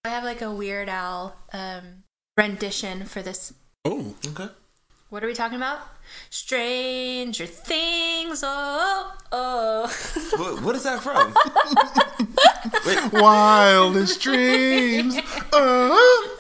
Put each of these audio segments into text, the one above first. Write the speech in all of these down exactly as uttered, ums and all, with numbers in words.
I have like a Weird Al um, rendition for this. Oh, okay. What are we talking about? Stranger Things. Oh, oh. What, what is that from? Wait. Wildest dreams. Oh,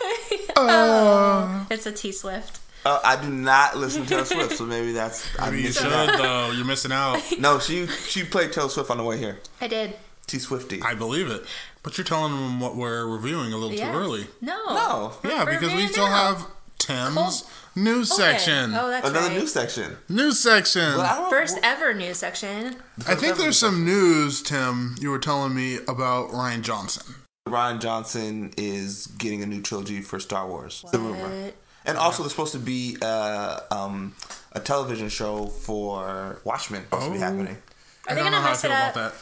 oh. It's a T Swift. Uh, I do not listen to Taylor Swift, so maybe that's. Maybe you should, out. though. You're missing out. No, she she played Taylor Swift on the way here. I did. T Swifty. I believe it. But you're telling them what we're reviewing a little Yes. too early. No. No. Yeah, We're because we reviewing still now. have Tim's Cool. news Okay. section. Oh, that's Another right. news section. News section. Well, I don't- First ever news section. I think there's some news, Tim, you were telling me about Rian Johnson. Rian Johnson is getting a new trilogy for Star Wars. The rumor. What? And also, there's supposed to be uh, um, a television show for Watchmen supposed to be Oh. happening. Are they I don't gonna know how I mess feel it about up?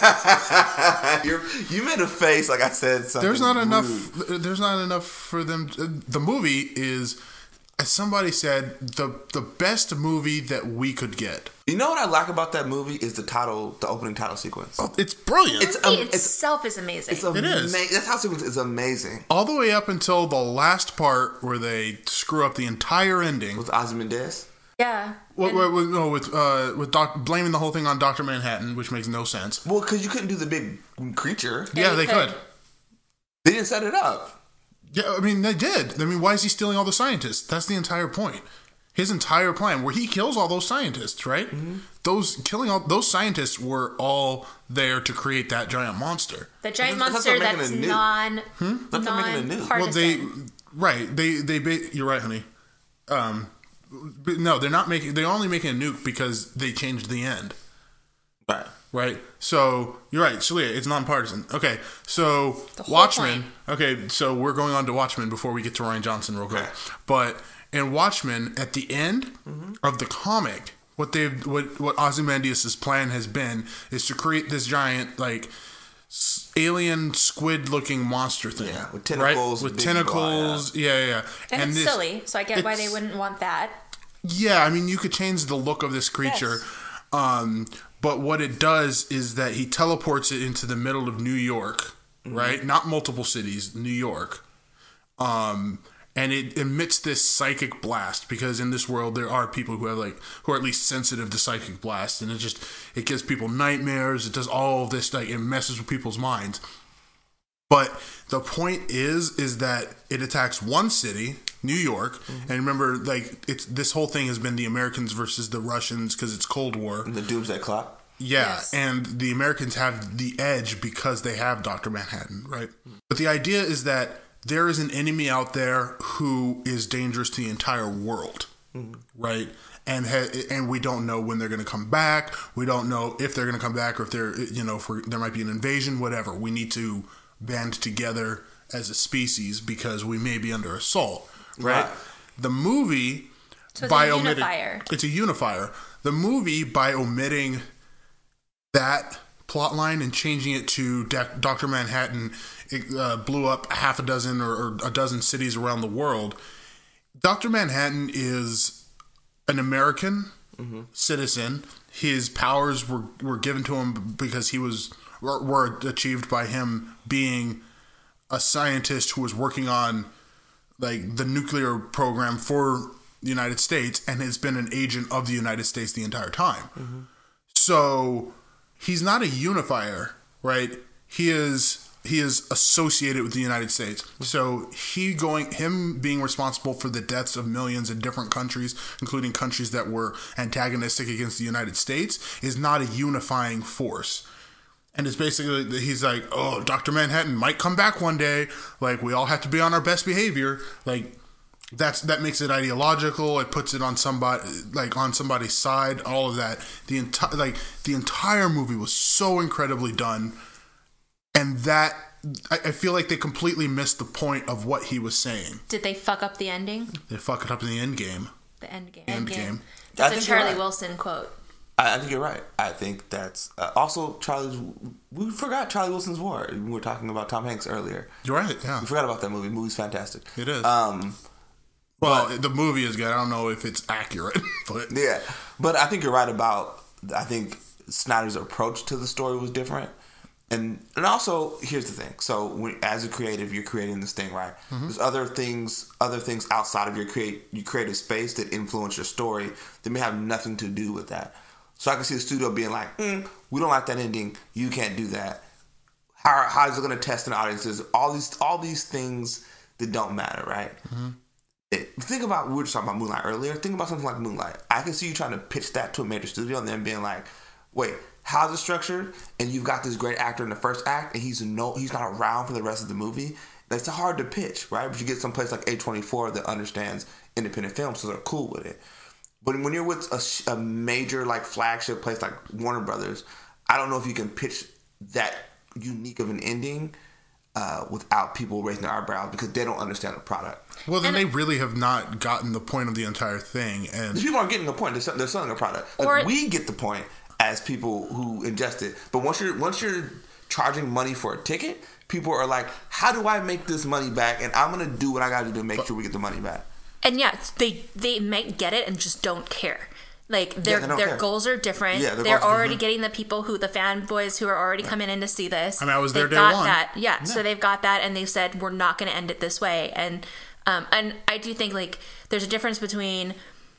that. You're, you made a face like I said something. There's not rude. enough. There's not enough for them. The movie is, as somebody said, the the best movie that we could get. You know what I like about that movie is the title, the opening title sequence. It's brilliant. It's The movie um, it's itself is amazing. it's amazing. is. That title sequence is amazing. all the way up until the last part where they screw up the entire ending. With Ozymandias. yeah. With, And- with, no, with uh, with doc, blaming the whole thing on Doctor Manhattan, which makes no sense. Well, because you couldn't do the big creature. Yeah, you they could. They didn't set it up. Yeah, I mean they did. I mean, why is he stealing all the scientists? That's the entire point. His entire plan, where he kills all those scientists, right? Mm-hmm. Those killing all those scientists were all there to create that giant monster. The giant That's- that's monster not making that's a nuke. non Hmm? That's not making a nuke. non-partisan. Well, they right. They they ba- you're right, honey. Um, but no, they're not making. They're only making a nuke because they changed the end. Right. Right. So you're right, Shalia. It's nonpartisan. Okay. So whole Watchmen. point. Okay. So we're going on to Watchmen before we get to Rian Johnson real quick. Okay. But in Watchmen, at the end Mm-hmm. of the comic, what they've what what Ozymandias' plan has been is to create this giant like s- alien squid looking monster thing. Yeah, with tentacles, Right? With big tentacles. Yeah, yeah. yeah. and, it's this- silly, so I get why they it's- wouldn't want that. Yeah, I mean, you could change the look of this creature. Yes. Um, but what it does is that he teleports it into the middle of New York, right? Not multiple cities, New York. Um, and it emits this psychic blast because in this world there are people who have like who are at least sensitive to psychic blasts, and it just it gives people nightmares. It does all of this, like it messes with people's minds. But the point is, is that it attacks one city, New York, mm-hmm. and remember, like it's this whole thing has been the Americans versus the Russians because it's Cold War. The Doomsday Clock. Yeah, Yes. and the Americans have the edge because they have Doctor Manhattan, right? Mm-hmm. But the idea is that there is an enemy out there who is dangerous to the entire world, mm-hmm. right? And ha- and we don't know when they're going to come back. We don't know if they're going to come back or if they're, you know, if we're, there might be an invasion, whatever. We need to band together as a species because we may be under assault, right? Right. The movie, So it's by a omitting, unifier. it's a unifier. The movie, by omitting that plot line and changing it to Doctor Manhattan, it uh, blew up half a dozen or, or a dozen cities around the world. Doctor Manhattan is an American mm-hmm. citizen. His powers were, were given to him because he was were, were achieved by him being a scientist who was working on like the nuclear program for the United States and has been an agent of the United States the entire time. Mm-hmm. So he's not a unifier, right? He is he is associated with the United States. So he going him being responsible for the deaths of millions in different countries, including countries that were antagonistic against the United States, is not a unifying force. And it's basically, he's like, oh, Doctor Manhattan might come back one day. Like, we all have to be on our best behavior. Like, that's that makes it ideological. It puts it on somebody, like on somebody's side. All of that. The entire, like the entire movie was so incredibly done, and that I, I feel like they completely missed the point of what he was saying. Did they fuck up the ending? They fuck it up in the end game. The end game. End game. That's I a think you're Charlie right. Wilson quote. I, I think you're right. I think that's uh, also Charlie's. We forgot Charlie Wilson's War. We were talking about Tom Hanks earlier. You're right. Yeah, We forgot about that movie. The movie's fantastic. it is. Um, well, the movie is good. I don't know if it's accurate, but yeah, but I think you're right about. I think Snyder's approach to the story was different. And and also, here's the thing. So, when, as a creative, you're creating this thing, right? Mm-hmm. There's other things, other things outside of your create your creative space that influence your story that may have nothing to do with that. So I can see the studio being like, mm, "We don't like that ending. You can't do that." How how is it going to test an audiences? All these all these things that don't matter, right? Mm-hmm. It, think about we were just talking about Moonlight earlier. Think about something like Moonlight. I can see you trying to pitch that to a major studio and then being like, "Wait, how's it structured?" And you've got this great actor in the first act, and he's no, he's not around for the rest of the movie. That's hard to pitch, right? But you get someplace like A twenty-four that understands independent films, so they're cool with it. But when you're with a, a major like flagship place like Warner Brothers, I don't know if you can pitch that unique of an ending uh, without people raising their eyebrows because they don't understand the product. Well, then and they really have not gotten the point of the entire thing, and these people aren't getting the point. They're, they're selling a product. Like, or, we get the point as people who ingest it, but once you're once you're charging money for a ticket, people are like, "How do I make this money back?" And I'm gonna do what I got to do to make sure we get the money back. And yeah, they they might get it and just don't care. Like their yeah, their care. goals are different. Yeah, they're already different. Getting the people who the fanboys who are already yeah. coming in to see this. I mean, I was there they've day got one. That. Yeah, yeah, so they've got that, and they've said we're not going to end it this way. And um, and I do think like there's a difference between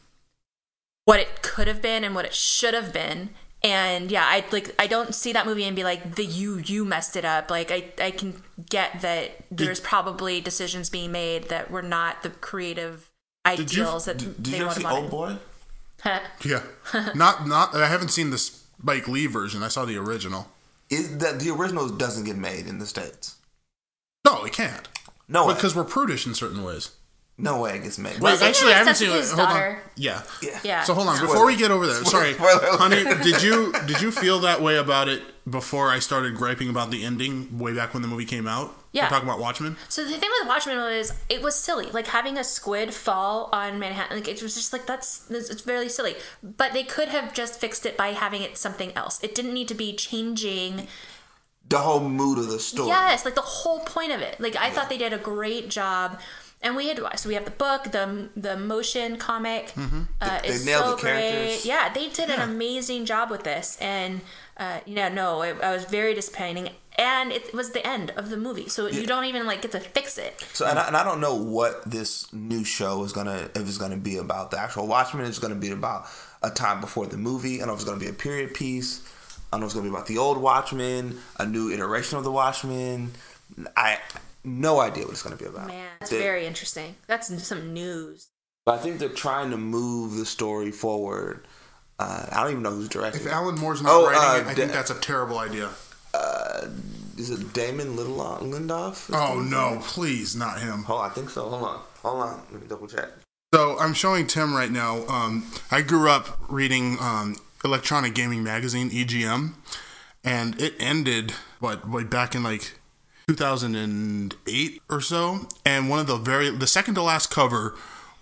what it could have been and what it should have been. And yeah, I like I don't see that movie and be like the you you messed it up. Like I I can get that there's did, probably decisions being made that were not the creative ideals did you, that did, they did you ever would see have Old Boy? Yeah, not not. I haven't seen the Spike Lee version. I saw the original. Is that the original doesn't get made in the States? No, it can't. No, way. Because we're prudish in certain ways. No way it gets made. Wait, actually, I haven't seen it. Hold daughter. on. Yeah. yeah, yeah. So hold on. Before we get over there, sorry, honey, did you did you feel that way about it before I started griping about the ending way back when the movie came out? Yeah. We're talking about Watchmen. So the thing with Watchmen was it was silly, like having a squid fall on Manhattan. Like it was just like that's it's very silly. But they could have just fixed it by having it something else. It didn't need to be changing the whole mood of the story. Yes, like the whole point of it. Like I yeah. thought they did a great job. And we had so we have the book, the the motion comic. Mm-hmm. Uh, they, is they nailed so the characters. Great. Yeah, they did yeah. an amazing job with this, and uh, yeah, no, it, I was very disappointing. And it was the end of the movie, so yeah. you don't even like get to fix it. So, and I, and I don't know what this new show is gonna if it's gonna be about. The actual Watchmen is gonna be about a time before the movie. I don't know if it's gonna be a period piece. I don't know if it's gonna be about the old Watchmen, a new iteration of the Watchmen. I. No idea what it's going to be about. Man, that's they, very interesting. That's some news. But I think they're trying to move the story forward. Uh, I don't even know who's directing. If it. Alan Moore's not oh, writing uh, it, I da- think that's a terrible idea. Uh, is it Damon Lindelof? Lindelof? Oh no, please, not him. Oh, I think so. Hold on, hold on. Let me double check. So I'm showing Tim right now. Um, I grew up reading um, Electronic Gaming Magazine, E G M, and it ended what way back in like two thousand eight or so, and one of the very the second to last cover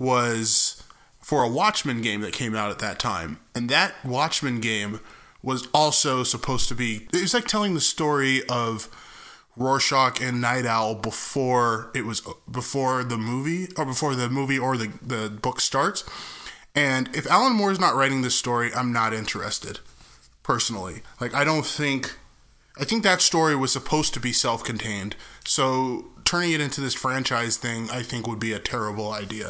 was for a Watchmen game that came out at that time, and that Watchmen game was also supposed to be it was like telling the story of Rorschach and Night Owl before it was before the movie or before the movie or the the book starts. And if Alan Moore's not writing this story, I'm not interested personally. Like I don't think I think that story was supposed to be self-contained, so turning it into this franchise thing, I think, would be a terrible idea.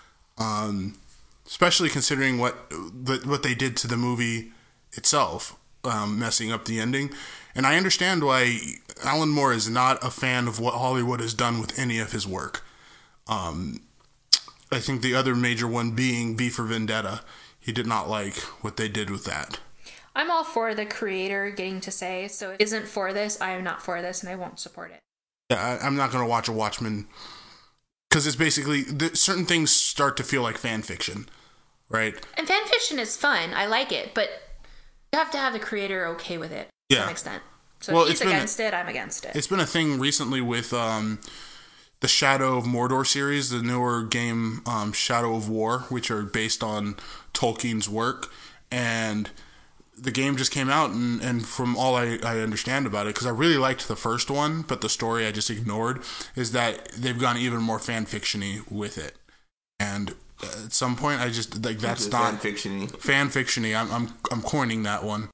Um, especially considering what the, what they did to the movie itself, um, messing up the ending. And I understand why Alan Moore is not a fan of what Hollywood has done with any of his work. Um, I think the other major one being V for Vendetta. He did not like what they did with that. I'm all for the creator getting to say, so if it isn't for this, I am not for this, and I won't support it. Yeah, I, I'm not going to watch a Watchmen, because it's basically, the, certain things start to feel like fan fiction, right? And fan fiction is fun, I like it, but you have to have the creator okay with it, to yeah. some extent. So well, if he's against a, it, I'm against it. It's been a thing recently with um, the Shadow of Mordor series, the newer game um, Shadow of War, which are based on Tolkien's work, and the game just came out, and, and from all I, I understand about it, because I really liked the first one, but the story I just ignored, is that they've gone even more fan fiction-y with it. And at some point, I just, like, that's not... Fan fiction-y. Fan fiction-y. I'm, I'm, I'm coining that one.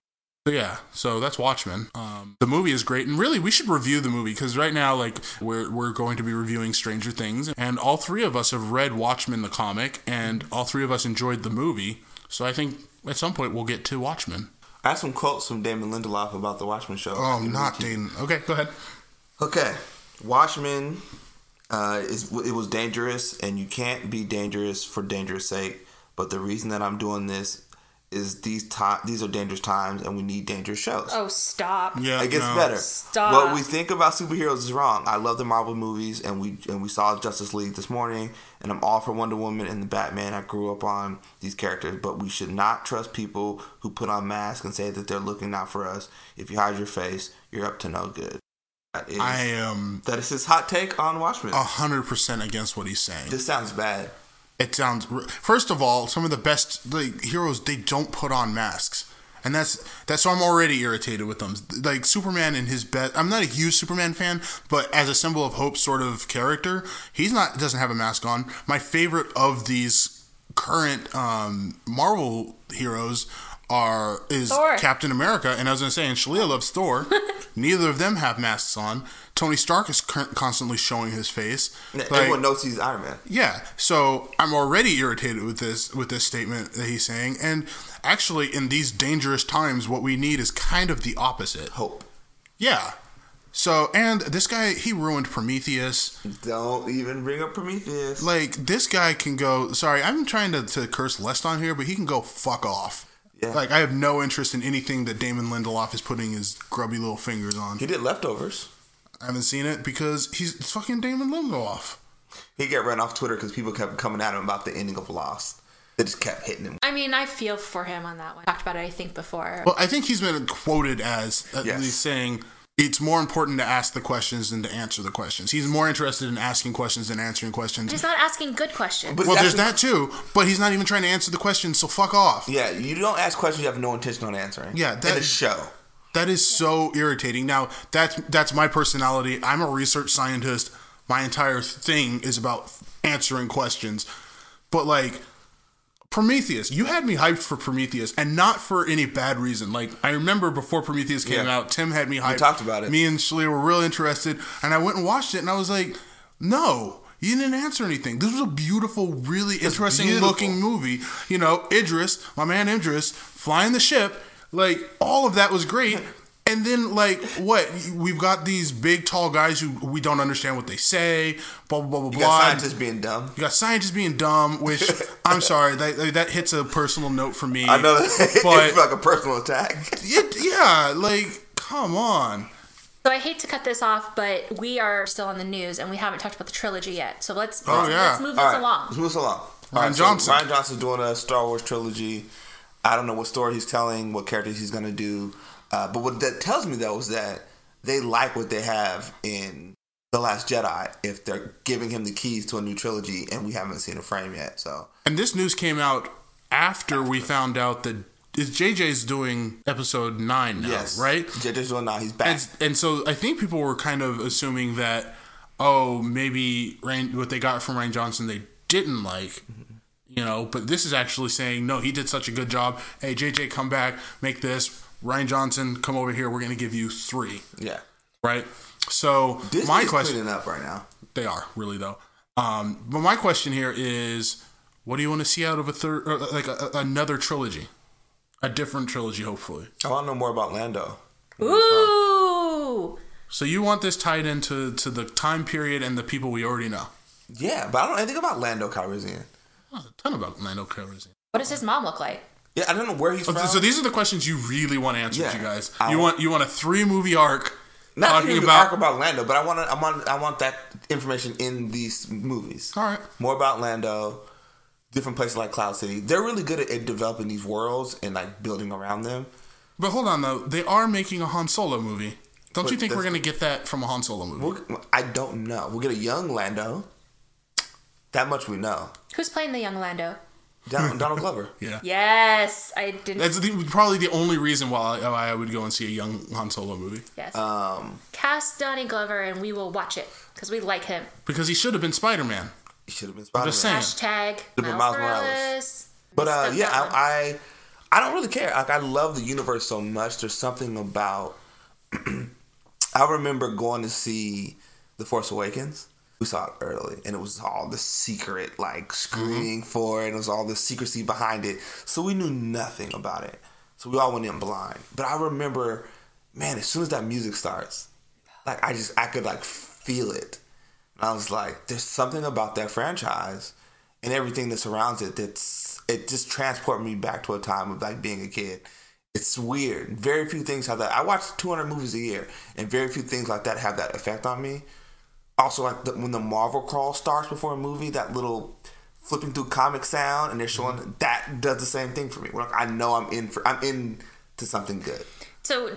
So yeah, so that's Watchmen. Um, the movie is great, and really, we should review the movie because right now, like, we're we're going to be reviewing Stranger Things, and all three of us have read Watchmen the comic, and all three of us enjoyed the movie. So I think at some point we'll get to Watchmen. I have some quotes from Damon Lindelof about the Watchmen show. Oh, not Damon. Okay, go ahead. Okay, Watchmen. Uh, is it was dangerous, and you can't be dangerous for dangerous sake. But the reason that I'm doing this is these time these are dangerous times, and we need dangerous shows. Oh, stop! Yeah, it gets no. better. Stop. What we think about superheroes is wrong. I love the Marvel movies, and we and we saw Justice League this morning, and I'm all for Wonder Woman and the Batman. I grew up on these characters, but we should not trust people who put on masks and say that they're looking out for us. If you hide your face, you're up to no good. That is, I am that is his hot take on Watchmen. a hundred percent against what he's saying. This sounds bad. It sounds. First of all, some of the best like heroes, they don't put on masks, and that's that's. So I'm already irritated with them. Like Superman in his best. I'm not a huge Superman fan, but as a symbol of hope, sort of character, he's not doesn't have a mask on. My favorite of these current um, Marvel heroes are is Thor. Captain America, and I was gonna say, and Shalia loves Thor. Neither of them have masks on. Tony Stark is constantly showing his face. Like, like, everyone knows he's Iron Man. Yeah, so I'm already irritated with this with this statement that he's saying, and actually, in these dangerous times, what we need is kind of the opposite. Hope. Yeah. So, and this guy, he ruined Prometheus. Don't even bring up Prometheus. Like, this guy can go. Sorry, I'm trying to, to curse less on here, but he can go fuck off. Yeah. Like, I have no interest in anything that Damon Lindelof is putting his grubby little fingers on. He did Leftovers. I haven't seen it because he's it's fucking Damon Lindelof. He got run off Twitter because people kept coming at him about the ending of Lost. They just kept hitting him. I mean, I feel for him on that one. Talked about it, I think, before. Well, I think he's been quoted as at Yes. least saying it's more important to ask the questions than to answer the questions. He's more interested in asking questions than answering questions. He's not asking good questions. But Well, that's there's that too, but he's not even trying to answer the questions, so fuck off. Yeah, you don't ask questions you have no intention on answering. Yeah, that- in a show. That is so irritating. Now, that's that's my personality. I'm a research scientist. My entire thing is about answering questions. But like Prometheus, you had me hyped for Prometheus, and not for any bad reason. Like, I remember before Prometheus came Yeah. out, Tim had me hyped. We talked about it. Me and Shalia were real interested, and I went and watched it, and I was like, no, you didn't answer anything. This was a beautiful, really interesting beautiful. looking movie. You know, Idris, my man Idris, flying the ship, like, all of that was great. And then, like, what? We've got these big, tall guys who we don't understand what they say, blah, blah, blah, blah, You blah. got scientists being dumb. You got scientists being dumb, which, I'm sorry, that that hits a personal note for me. I know that But, it's like a personal attack. it, yeah, like, come on. So I hate to cut this off, but we are still on the news, and we haven't talked about the trilogy yet. So let's, Oh, let's, yeah. let's move All this right, along. let's move this along. All Ryan right, so Johnson. Ryan Johnson's doing a Star Wars trilogy. I don't know what story he's telling, what characters he's going to do. Uh, but what that tells me, though, is that they like what they have in The Last Jedi if they're giving him the keys to a new trilogy and we haven't seen a frame yet. So And this news came out after we found out that is J J's doing episode nine now, yes, right? J J's doing now. He's back. And, and so I think people were kind of assuming that, oh, maybe Ryan, what they got from Ryan Johnson they didn't like, you know, but this is actually saying, no, he did such a good job. Hey, J J, come back, make this. Ryan Johnson, come over here. We're going to give you three. Yeah. Right? So Disney's my question... cleaning up right now. They are, really, though. Um, but my question here is, what do you want to see out of a third, or like a, a, another trilogy? A different trilogy, hopefully. I want to know more about Lando. Ooh! So you want this tied into to the time period and the people we already know? Yeah, but I don't know anything about Lando Calrissian. Oh, a ton about Lando Calrissian. What does his mom look like? Yeah, I don't know where he's from. So these are the questions you really want answered, Yeah. you guys. I You want- want you want a three movie arc Not talking even about. arc about Lando, but I want to, I want I want that information in these movies. All right. More about Lando, different places like Cloud City. They're really good at, at developing these worlds and like building around them. But hold on though, they are making a Han Solo movie. Don't But you think we're that's- going to get that from a Han Solo movie? We'll, I don't know. We'll get a young Lando. That much we know. Who's playing the young Lando? Don, Donald Glover. Yeah. Yes, I didn't. That's the, probably the only reason why I, why I would go and see a young Han Solo movie. Yes. Um, Cast Donnie Glover, and we will watch it because we like him. Because he should have been Spider-Man. he should have been I'm Spider-Man. just saying. Hashtag Super Miles Miles Morales. Morales. But uh, Missed yeah, that one. I, I don't really care. Like I love the universe so much. There's something about. I remember going to see The Force Awakens. We saw it early, and it was all the secret, like screening mm-hmm. for it. And it was all the secrecy behind it, so we knew nothing about it. So we all went in blind. But I remember, man, as soon as that music starts, like I just I could like feel it, and I was like, "There's something about that franchise and everything that surrounds it that's it just transported me back to a time of like being a kid." It's weird. Very few things have that. I watch two hundred movies a year, and very few things like that have that effect on me. Also, like the, when the Marvel crawl starts before a movie, that little flipping through comic sound, and they're showing mm-hmm. that does the same thing for me. Like I know I'm in for I'm in to something good. So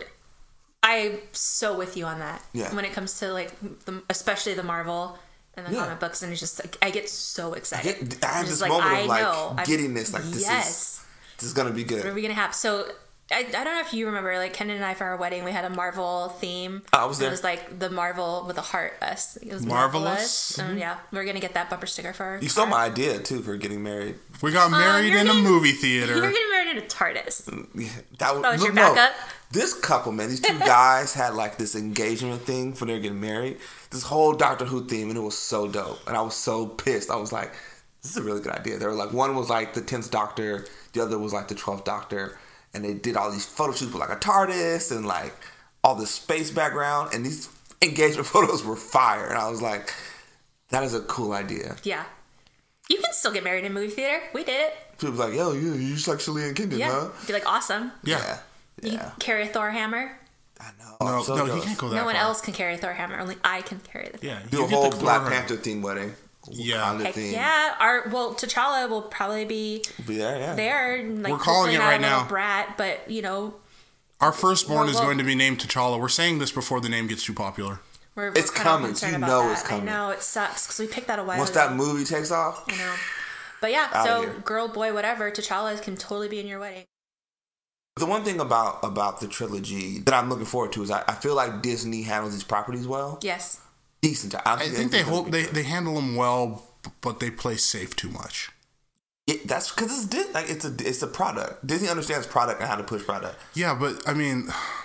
I'm so with you on that. Yeah. When it comes to like, the, especially the Marvel and the yeah. comic books, and it's just like I get so excited. I, get, I have this like, moment I of like know, getting this. Like this yes. is this is gonna be good. What are we gonna have? So. I, I don't know if you remember, like, Ken and I, for our wedding, we had a Marvel theme. I was there. It was, like, the Marvel with a heart us. It was Marvelous. Marvelous. Mm-hmm. Um, yeah, we're going to get that bumper sticker for our You stole my idea, too, for getting married. We got married um, in getting, a movie theater. You're getting married in a TARDIS. Yeah, that was, that was look, your backup? No, this couple, man, these two guys had, like, this engagement thing for their getting married. This whole Doctor Who theme, and it was so dope. And I was so pissed. I was like, this is a really good idea. They were like, one was, like, the tenth Doctor. The other was, like, the twelfth Doctor. And they did all these photo shoots with like a TARDIS and like all this space background. And these engagement photos were fire. And I was like, that is a cool idea. Yeah. You can still get married in a movie theater. We did it. People was like, yo, you, you just like Shalea and Kendon, yeah. huh? Be like, awesome. Yeah. Yeah. You yeah. carry a Thor hammer. I know. No, so no, jealous. he can't go that No one far. else can carry a Thor hammer. Only I can carry the Thor. Yeah. Do a whole Black Panther theme wedding. Yeah. Heck theme. yeah. Our, well, T'Challa will probably be, be there, yeah. there. Like, we're calling it not right a little now. Brat, but, you know. Our firstborn well, is going to be named T'Challa. We're saying this before the name gets too popular. We're, we're it's coming. You know that. it's coming. I know. It sucks because we picked that a while Once ago. that movie takes off. I know. But yeah, Out so here. girl, boy, whatever, T'Challa can totally be in your wedding. The one thing about, about the trilogy that I'm looking forward to is I, I feel like Disney handles these properties well. Yes. Decent. I, I think they hold they, they handle them well, but they play safe too much. It, that's because it's Disney. Like it's a it's a product. Disney understands product and how to push product. Yeah, but I mean,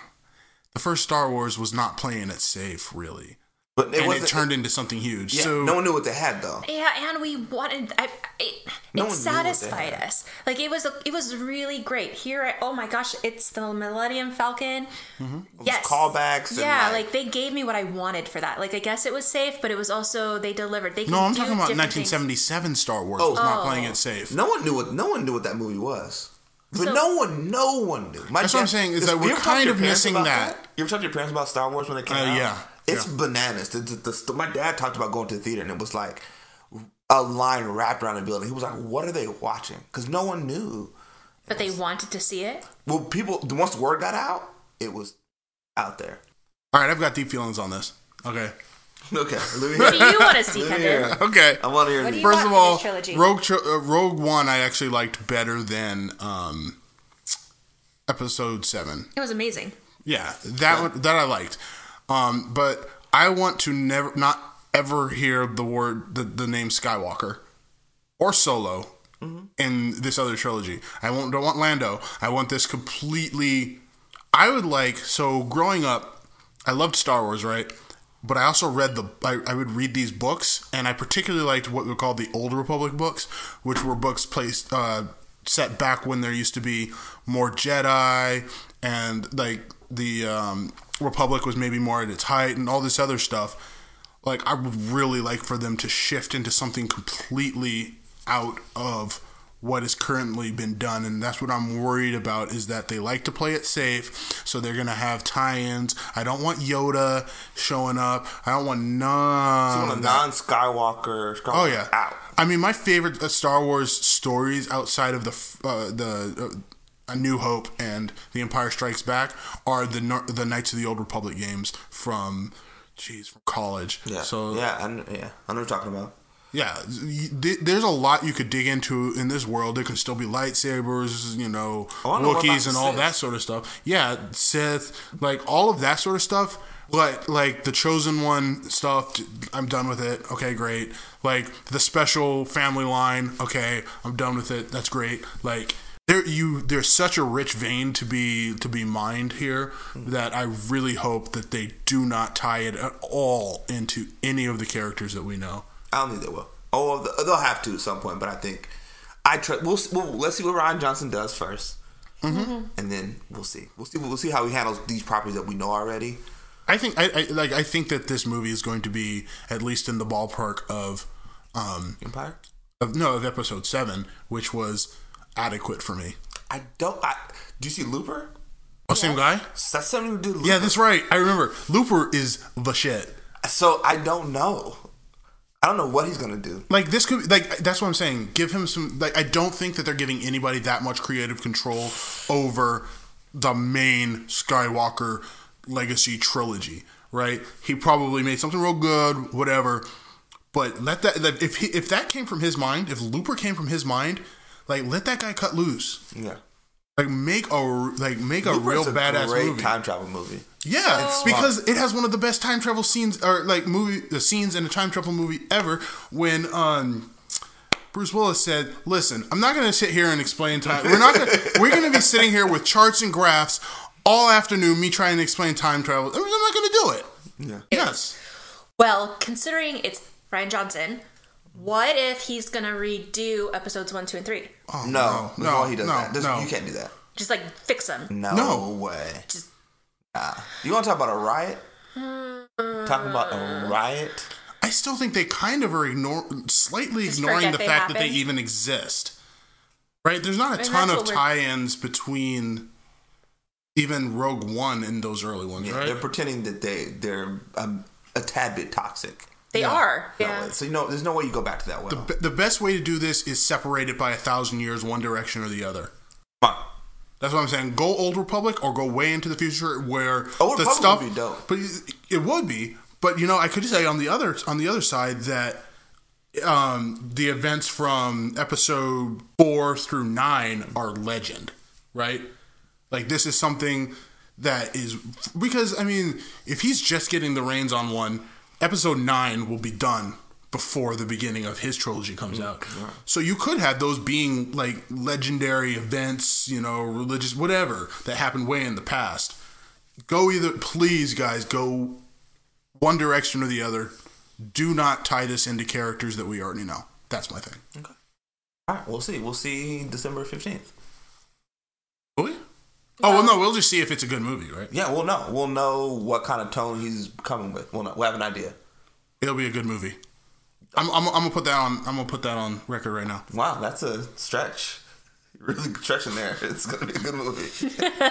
the first Star Wars was not playing it safe, really. But it and wasn't, it turned into something huge. Yeah, so no one knew what they had though. Yeah, and we wanted. I, it No it one knew what they satisfied had. us. Like it was. It was really great. Here, at, oh my gosh, it's the Millennium Falcon. Mm-hmm. Yes, Callbacks. And yeah, like, like they gave me what I wanted for that. Like I guess it was safe, but it was also they delivered. They can no, I'm do talking about different nineteen seventy-seven things. Star Wars Oh. was not Oh. playing it safe. no one knew what no one knew what that movie was. But So- no one, no one knew. My That's what I'm dad- saying, is you that ever we're talk to kind your of parents missing about that. You ever talk to your parents about Star Wars when it came Uh, out? yeah, It's yeah. bananas. The, the, the, my dad talked about going to the theater and it was like a line wrapped around the building. He was like, "What are they watching?" Because no one knew. But they wanted to see it. Well, people once the word got out, it was out there. All right, I've got deep feelings on this. Okay. Okay, let me What do hear. you want to see, Let me hear. Kendon? Okay. I want to hear. What do these. you First want of for all, this trilogy? Rogue Tr- uh, Rogue One I actually liked better than um, Episode Seven. It was amazing. Yeah, that one, that I liked. Um, but I want to never, not ever hear the word, the, the name Skywalker or Solo mm-hmm. in this other trilogy. I won't, don't want Lando. I want this completely. I would like, so growing up, I loved Star Wars, right? But I also read the, I, I would read these books, and I particularly liked what were called the Old Republic books, which were books placed, uh, set back when there used to be more Jedi, and like the um, Republic was maybe more at its height, and all this other stuff. Like, I would really like for them to shift into something completely out of what has currently been done, and that's what I'm worried about, is that they like to play it safe, so they're going to have tie-ins. I don't want Yoda showing up. I don't want none You want of a that. non-Skywalker. Skywalker Oh yeah, out. I mean, my favorite uh, Star Wars stories outside of the uh, the uh, A New Hope and The Empire Strikes Back are the Nor- the Knights of the Old Republic games from, jeez, from college. Yeah. So yeah, I, kn- yeah, I know what you're talking about. yeah, y- th- there's a lot you could dig into in this world. There can still be lightsabers, you know, Oh, I know what about Wookiees, the and all Sith. that sort of stuff. Yeah, Sith, like all of that sort of stuff. But like the Chosen One stuff, I'm done with it. Okay, great. Like the special family line, okay, I'm done with it. That's great. Like there you there's such a rich vein to be to be mined here that I really hope that they do not tie it at all into any of the characters that we know. I don't think they will. Oh, they'll have to at some point, but I think I try. We'll, we'll let's see what Rian Johnson does first, mm-hmm. and then we'll see. We'll see. We'll see how he handles these properties that we know already. I think I, I like. I think that this movie is going to be at least in the ballpark of um, Empire. Of, no, of Episode Seven, which was adequate for me. I don't. I, do you see Looper? Oh, yes. Same guy. That's something to do. With Looper. Yeah, that's right. I remember. Looper is the shit. So I don't know. I don't know what he's gonna do. Like this could like that's what I'm saying. Give him some. Like I don't think that they're giving anybody that much creative control over the main Skywalker legacy trilogy. Right? He probably made something real good, whatever. But let that if he, if that came from his mind, if Looper came from his mind, like let that guy cut loose. Yeah. Like make a like make a Looper's real a badass great movie. Time travel movie. Yeah, it's because it has one of the best time travel scenes or like movie the scenes in a time travel movie ever. When um, Bruce Willis said, "Listen, I'm not going to sit here and explain time. We're not. Gonna, we're going to be sitting here with charts and graphs all afternoon. Me trying to explain time travel. I'm not going to do it." Yeah. Yes. Well, considering it's Rian Johnson, what if he's going to redo episodes one, two, and three? Oh, no, no, no, no, he does no, that. This, no. You can't do that. Just like fix them. No, No. way. Just Nah. You want to talk about a riot? Talking about a riot? I still think they kind of are ignore, slightly Just ignoring forget the they fact that they happened. even exist. Right? There's not a And ton that's of what we're- tie-ins between even Rogue One and those early ones, Yeah, right? they're pretending that they they're um, a tad bit toxic. they Yeah. are. No Yeah. way. So you know, there's no way you go back to that well. The, the best way to do this is separate it by a thousand years, one direction or the other. Come on. That's what I'm saying. Go Old Republic or go way into the future where Old the Republic stuff. would be dope. But it would be. But you know, I could say on the other on the other side that um, the events from episode four through nine are legend, right? Like this is something that is because I mean, if he's just getting the reins on one, episode nine will be done before the beginning of his trilogy comes out. Yeah. So you could have those being like legendary events, you know, religious, whatever that happened way in the past. Go either, please guys, go one direction or the other. Do not tie this into characters that we already know. That's my thing. Okay. All right, we'll see. We'll see December fifteenth. Will we? Oh, well, no, we'll just see if it's a good movie, right? Yeah, we'll know. We'll know what kind of tone he's coming with. We'll know. We'll have an idea. It'll be a good movie. I'm, I'm, I'm gonna put that on. I'm gonna put that on record right now. Wow, that's a stretch. Really stretching there. It's gonna be a good movie.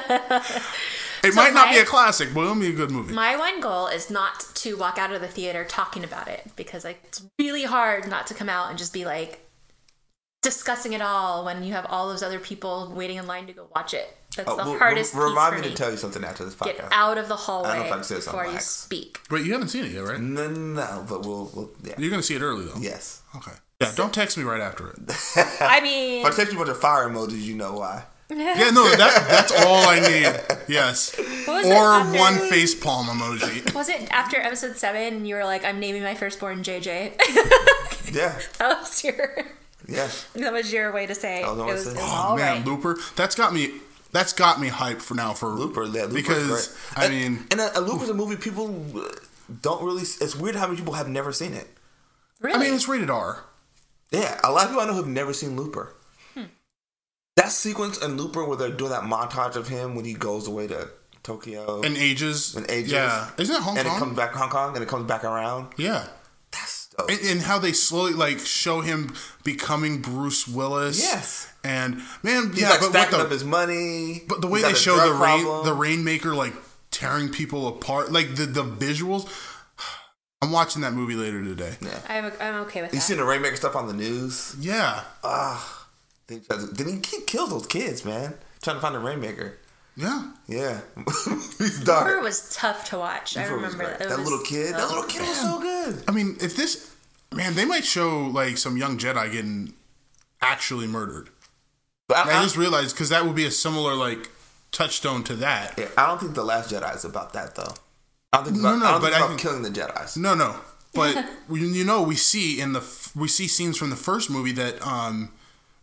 It So might not be my- a classic, but it'll be a good movie. My one goal is not to walk out of the theater talking about it because like it's really hard not to come out and just be like discussing it all when you have all those other people waiting in line to go watch it. That's Oh, the well, hardest rem- Remind piece me for to tell you something after this podcast. Get out of the I hallway don't know if I can say this on before you wax. speak. But you haven't seen it yet, right? No, no, but we'll, we'll yeah. You're gonna see it early though. Yes. Okay. Yeah. Don't text me right after it. I mean, If I text you a bunch of fire emojis, you know why. Yeah. No. That that's all I need. Yes. what was it Or after- one face palm emoji. Was it after episode seven and you were like, I'm naming my firstborn J J? Yeah. That was your Yeah. that was your way to say That it was what I was, said. it was Oh all man, right. Looper. That's got me. That's got me hyped for now. For Looper, yeah, Looper's because great. I and, mean, and a, a Looper's a movie people uh, don't really. It's weird how many people have never seen it. Really? I mean, it's rated R. Yeah, a lot of people I know have never seen Looper. Hmm. That sequence in Looper where they're doing that montage of him when he goes away to Tokyo And ages. and ages, Yeah. Isn't it Hong and Kong? it comes back to Hong Kong and it comes back around. Yeah. That's dope. And, and how they slowly like show him becoming Bruce Willis. Yes. And man, He's yeah, like but stacking what the, up his money. but the way He's got they a show drug the rain, problem. the Rainmaker like tearing people apart, like the the visuals. I'm watching that movie later today. Yeah. I'm, I'm okay with You that. seen the Rainmaker stuff on the news? Yeah. Ah, then he tries to- then he he kills those kids, man. Trying to find the Rainmaker. Yeah. Yeah, he's Looper dark. was tough to watch. I Looper was remember great. that. It That was little kid. so That little kid was so good. I mean, if this man, they might show like some young Jedi getting actually murdered. But And I, I I, just realized because that would be a similar like touchstone to that. yeah, I don't think the Last Jedi is about that though. I don't think it's No, about, no, I don't but think it's I about think- killing the Jedi's. No, no. But we- you know, we see in the f- we see scenes from the first movie that um,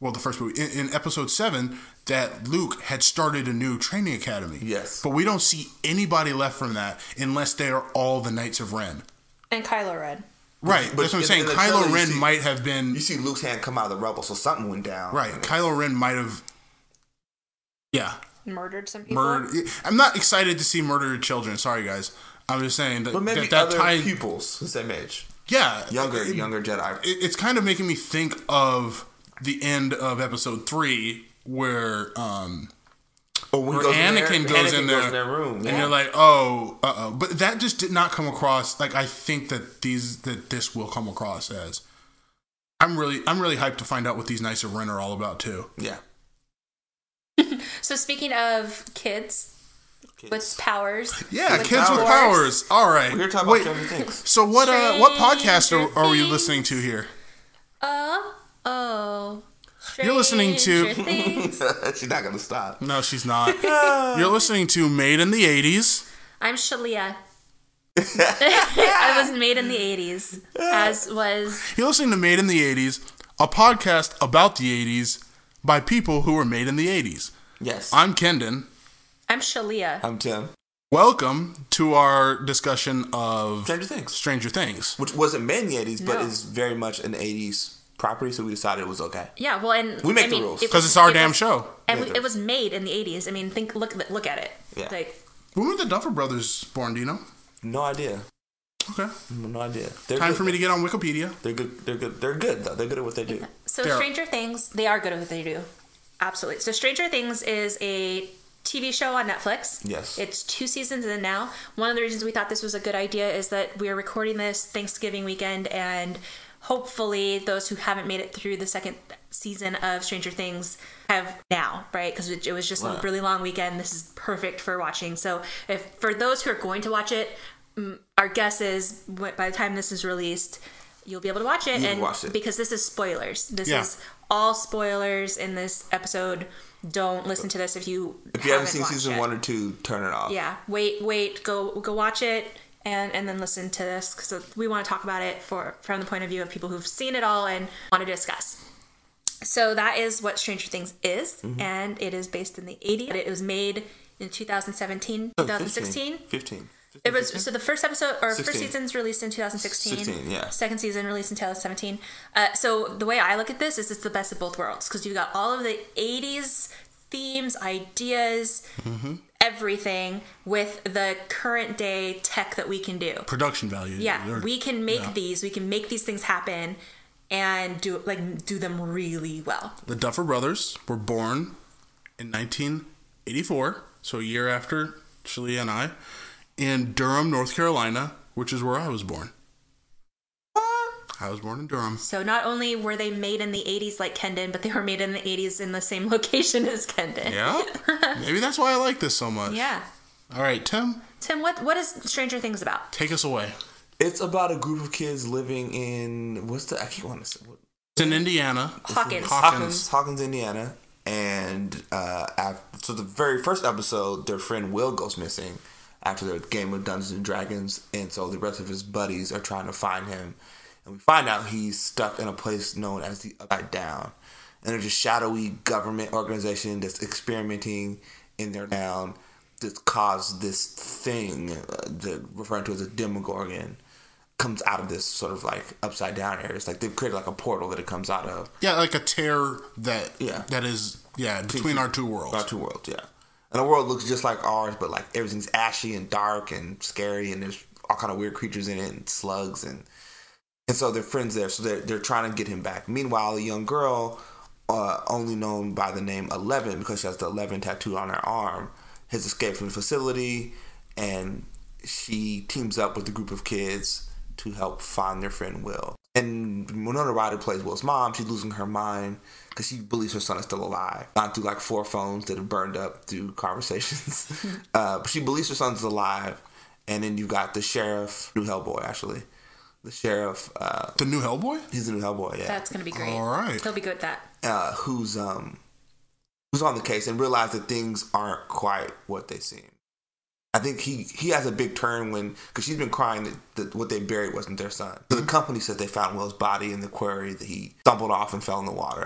well, the first movie, in, in episode seven, that Luke had started a new training academy. Yes. But we don't see anybody left from that unless they are all the Knights of Ren. And Kylo Ren. Right. But That's what I'm in- saying. in the Kylo trailer, Ren you see- might have been... You see Luke's hand come out of the rubble, so something went down. Right. Kylo Ren might have... Yeah. Murdered some people. Murdered. I'm not excited to see murdered children. Sorry, guys. I'm just saying that But maybe that, that other tie- pupils the same age. Yeah. Younger, It- younger Jedi. it, it's kind of making me think of the end of episode three where um Or when he where goes in Anakin there, goes Anakin in there, goes in their room. and Yeah. you're like, oh, uh oh. But that just did not come across like I think that these that this will come across as. I'm really I'm really hyped to find out what these Knights of Ren are all about too. Yeah. So speaking of kids, Kids. with powers. Yeah, with kids with powers. powers. All right. We're here to talk Wait, about Stranger Things. so what uh what podcast Stranger are, are you Things. listening to here? Uh oh. You're listening to- Stranger Things. She's not gonna stop. No, she's not. You're listening to Made in the eighties. I'm Shalia. I was made in the eighties, as was You're listening to Made in the eighties, a podcast about the eighties by people who were made in the eighties. Yes. I'm Kendon. I'm Shalia. I'm Tim. Welcome to our discussion of Stranger Things. Stranger Things. Which wasn't made in the eighties, but No. is very much an eighties property, so we decided it was okay. Yeah, well, and We make I the mean, rules. it Because was- it's our it damn was- show. and Yeah, we, it it was made in the eighties. I mean, think, look, look at it. Yeah. Like, When were the Duffer Brothers born, do you know? No idea. Okay. No idea. They're Time good, for me to though. get on Wikipedia. They're good. They're good. They're good though. They're good at what they do. so They're- Stranger Things, they are good at what they do. Absolutely. So Stranger Things is a T V show on Netflix. Yes. It's two seasons in now. One of the reasons we thought this was a good idea is that we are recording this Thanksgiving weekend, and hopefully those who haven't made it through the second season of Stranger Things have now, right? Because it, it was just a Right. really long weekend. This is perfect for watching. So if for those who are going to watch it, mm, our guess is wh- by the time this is released, you'll be able to watch it. You can and watch it. because this is spoilers. This Yeah. is all spoilers in this episode. Don't listen to this if you If you haven't haven't seen watched season it. one or two, turn it off. Yeah, wait, wait, go go watch it and and then listen to this because we want to talk about it for from the point of view of people who've seen it all and want to discuss. So that is what Stranger Things is, Mm-hmm. and it is based in the eighties. It was made in two thousand seventeen, No, two thousand sixteen. fifteen. It was so the first episode or first sixteen. season's released in two thousand sixteen. sixteen, yeah. Second season released in two thousand seventeen. Uh, so the way I look at this is it's the best of both worlds because you got all of the eighties themes, ideas, Mm-hmm. everything with the current day tech that we can do. Production value. Yeah, They're- we can make yeah. these. We can make these things happen and do like do them really well. The Duffer Brothers were born in nineteen eighty-four, so a year after Shalia and I, in Durham, North Carolina, which is where I was born. I was born in Durham. So not only were they made in the eighties like Kendon, but they were made in the eighties in the same location as Kendon. Yeah? Maybe that's why I like this so much. Yeah. All right, Tim, Tim, what what is Stranger Things about? take us away. It's about a group of kids living in what's the I keep wanting to say what, It's in Indiana. Hawkins. Hawkins, Hawkins, Indiana, and uh, after, so the very first episode, their friend Will goes missing after their game of Dungeons and Dragons, and so the rest of his buddies are trying to find him, and we find out he's stuck in a place known as the Upside Down, and there's a shadowy government organization that's experimenting in their town that caused this thing, uh, that referring to as a Demogorgon, comes out of this sort of like upside down area. It's like they've created like a portal that it comes out of. Yeah, like a tear that Yeah. that is yeah between our two worlds. Our two worlds, yeah. And the world looks just like ours, but like everything's ashy and dark and scary, and there's all kind of weird creatures in it and slugs, and and so their friends there, so they're they're trying to get him back. Meanwhile, a young girl, uh, only known by the name Eleven because she has the Eleven tattooed on her arm, has escaped from the facility, and she teams up with a group of kids to help find their friend Will. And Winona Ryder plays Will's mom. She's losing her mind because she believes her son is still alive. Not through like four phones that have burned up through conversations. uh, but she believes her son's alive. And then you got the sheriff, new Hellboy actually. The sheriff, uh, The new Hellboy? he's the new Hellboy, yeah. That's gonna be great. All right. He'll be good at that. Uh, who's um, who's on the case and realized that things aren't quite what they seem. I think he, he has a big turn when, because she's been crying that, that what they buried wasn't their son. So the company said they found Will's body in the quarry, that he stumbled off and fell in the water.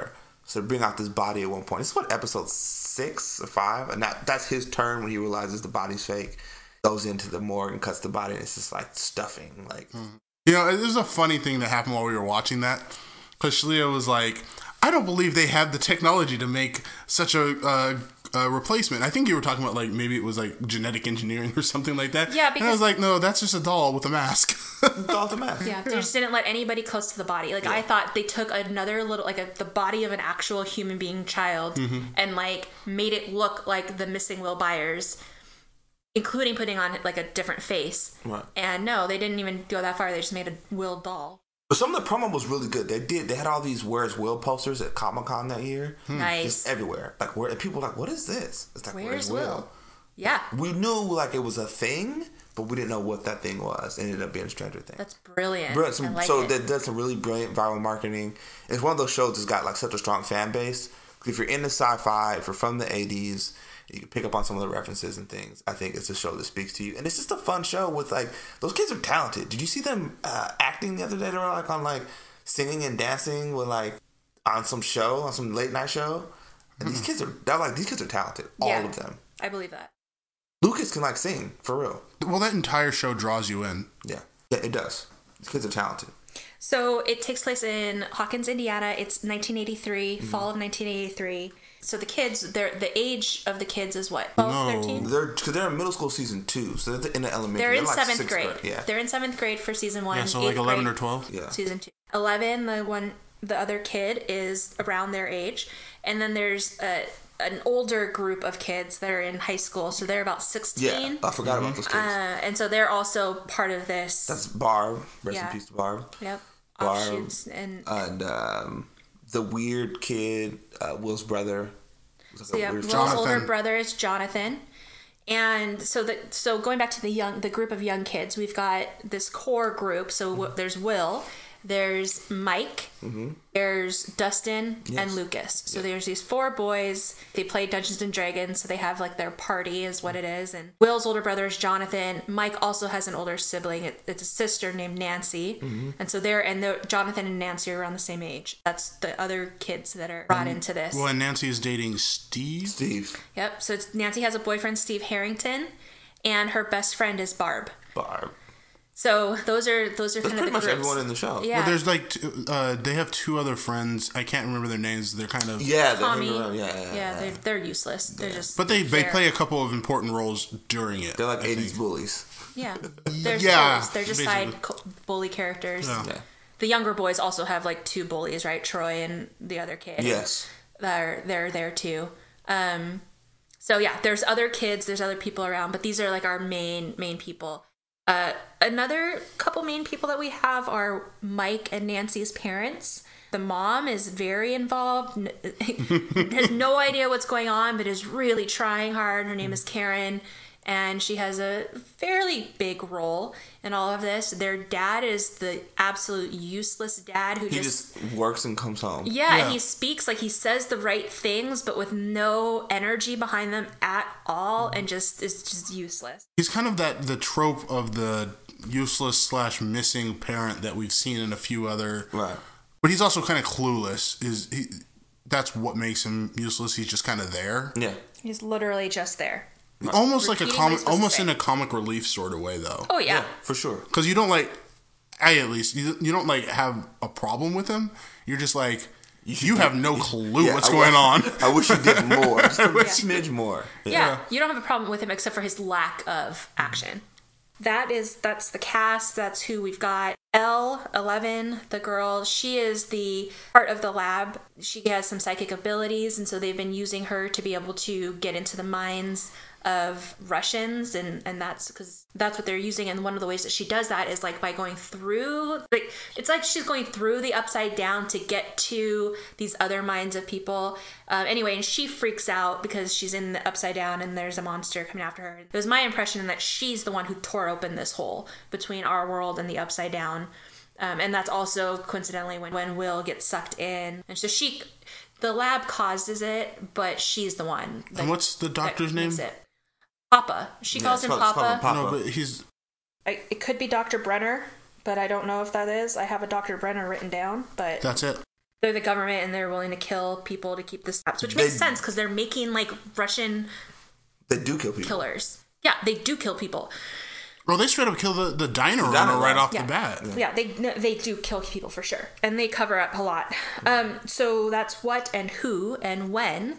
So they bring out this body at one point. This is what, episode six or five? And that, that's his turn when he realizes the body's fake. Goes into the morgue and cuts the body, and it's just like stuffing. Like, mm. You know, it was a funny thing that happened while we were watching that. Because Shalia was like, I don't believe they have the technology to make such a, uh, a replacement. I think you were talking about, like, maybe it was, like, genetic engineering or something like that. Yeah, because... And I was like, no, that's just a doll with a mask. Doll with a mask. Yeah, they just didn't let anybody close to the body. Like, yeah. I thought they took another little, like, a, the body of an actual human being child mm-hmm. and, like, made it look like the missing Will Byers, including putting on, like, a different face. Right. And no, they didn't even go that far. They just made a Will doll. But some of the promo was really good. They did. They had all these "Where's Will" posters at Comic-Con that year. Hmm. Nice. Just everywhere. Like, where and people were like, "What is this?" It's like, "Where's, Where's Will?" Will? Yeah. We knew like it was a thing, but we didn't know what that thing was. It ended up being Stranger Things. That's brilliant. Brilliant. Some, I like so it. that does some really brilliant viral marketing. It's one of those shows that's got like such a strong fan base. If you're into sci-fi, if you're from the eighties, you can pick up on some of the references and things. I think it's a show that speaks to you, and it's just a fun show with like those kids are talented. Did you see them uh, acting the other day? They were like on like singing and dancing with like on some show, on some late night show. And these kids are they're like these kids are talented, all yeah, of them. I believe that. Lucas can like sing for real. Well, that entire show draws you in. Yeah, yeah, it does. These kids are talented. So it takes place in Hawkins, Indiana. It's nineteen eighty-three, mm-hmm. fall of nineteen eighty-three. So the kids, they're, the age of the kids is what? twelve, no. thirteen? They're, cause they're in middle school season two, so they're in the elementary. They're in they're like seventh grade. grade. Yeah. They're in seventh grade for season one. Yeah, so like eleven or twelve? Yeah. Season two. eleven, the one, the other kid is around their age. And then there's a, an older group of kids that are in high school, so they're about sixteen. Yeah, I forgot mm-hmm. about those kids. Uh, and so they're also part of this. That's Barb. Rest yeah. in peace to Barb. Yep. Barb. Offshoots and... And um, the weird kid, uh, Will's brother. So yeah, Will's older brother is Jonathan. And so the so going back to the young the group of young kids, we've got this core group. So mm-hmm. there's Will, there's Mike, mm-hmm. there's Dustin, yes. and Lucas. So yeah. there's these four boys. They play Dungeons and Dragons, so they have like their party is what it is. And Will's older brother is Jonathan. Mike also has an older sibling. It, it's a sister named Nancy. Mm-hmm. And so they're and they're, Jonathan and Nancy are around the same age. That's the other kids that are brought and, into this. Well, and Nancy is dating Steve. Steve. Yep. So it's, Nancy has a boyfriend, Steve Harrington, and her best friend is Barb. Barb. So those are those are That's kind pretty of the much groups. everyone in the show. Yeah. Well, there's like two, uh, they have two other friends. I can't remember their names. They're kind of yeah, they're Tommy. Yeah, yeah, yeah, yeah. They're they're useless. They're yeah. just. But they they there. play a couple of important roles during it. They're like I eighties think. bullies. Yeah, they're yeah, bullies. They're just basically. side co- bully characters. Yeah. Yeah. The younger boys also have like two bullies, right? Troy and the other kid. Yes, they're they're there too. Um, so yeah, there's other kids, there's other people around, but these are like our main main people. Uh, another couple main people that we have are Mike and Nancy's parents. The mom is very involved, has no idea what's going on, but is really trying hard. Her name is Karen, and she has a fairly big role in all of this. Their dad is the absolute useless dad who he just... just works and comes home. Yeah, Yeah. and he speaks like he says the right things, but with no energy behind them at all, and just is just useless. He's kind of that the trope of the useless slash missing parent that we've seen in a few other. Right. But he's also kind of clueless. Is he? That's what makes him useless. He's just kind of there. Yeah. He's literally just there. Almost like a Repeating comic, what he's almost supposed in to a comic relief sort of way, though. Oh, yeah. Yeah, for sure. Because you don't like, I at least you, you don't like have a problem with him. You're just like you, You have no clue Yeah, what's I going on. I wish you did more. Just a smidge more. Yeah. Yeah. You don't have a problem with him except for his lack of action. That is, that's the cast. That's who we've got. Elle, eleven, the girl, she is the part of the lab. She has some psychic abilities, and so they've been using her to be able to get into the minds of Russians, and and that's because that's what they're using. And one of the ways that she does that is like by going through, like it's like she's going through the upside down to get to these other minds of people. Uh, anyway, and she freaks out because she's in the upside down and there's a monster coming after her. It was my impression that she's the one who tore open this hole between our world and the upside down. Um, and that's also coincidentally when, when Will gets sucked in. And so she, the lab causes it, but she's the one. That, And what's the doctor's name? It. Papa. She Yeah, calls him it's called- it's Papa. called him No, Papa. but he's I, it could be Doctor Brenner, but I don't know if that is. I have a Doctor Brenner written down, but that's it. they're the government and they're willing to kill people to keep the stops, which makes They- sense because they're making like Russian They do kill people. killers. Yeah, they do kill people. Well, they straight up kill the, the diner The owner diner right guy. off Yeah. the bat. Yeah, they no, they do kill people for sure, and they cover up a lot. Um, so that's what and who and when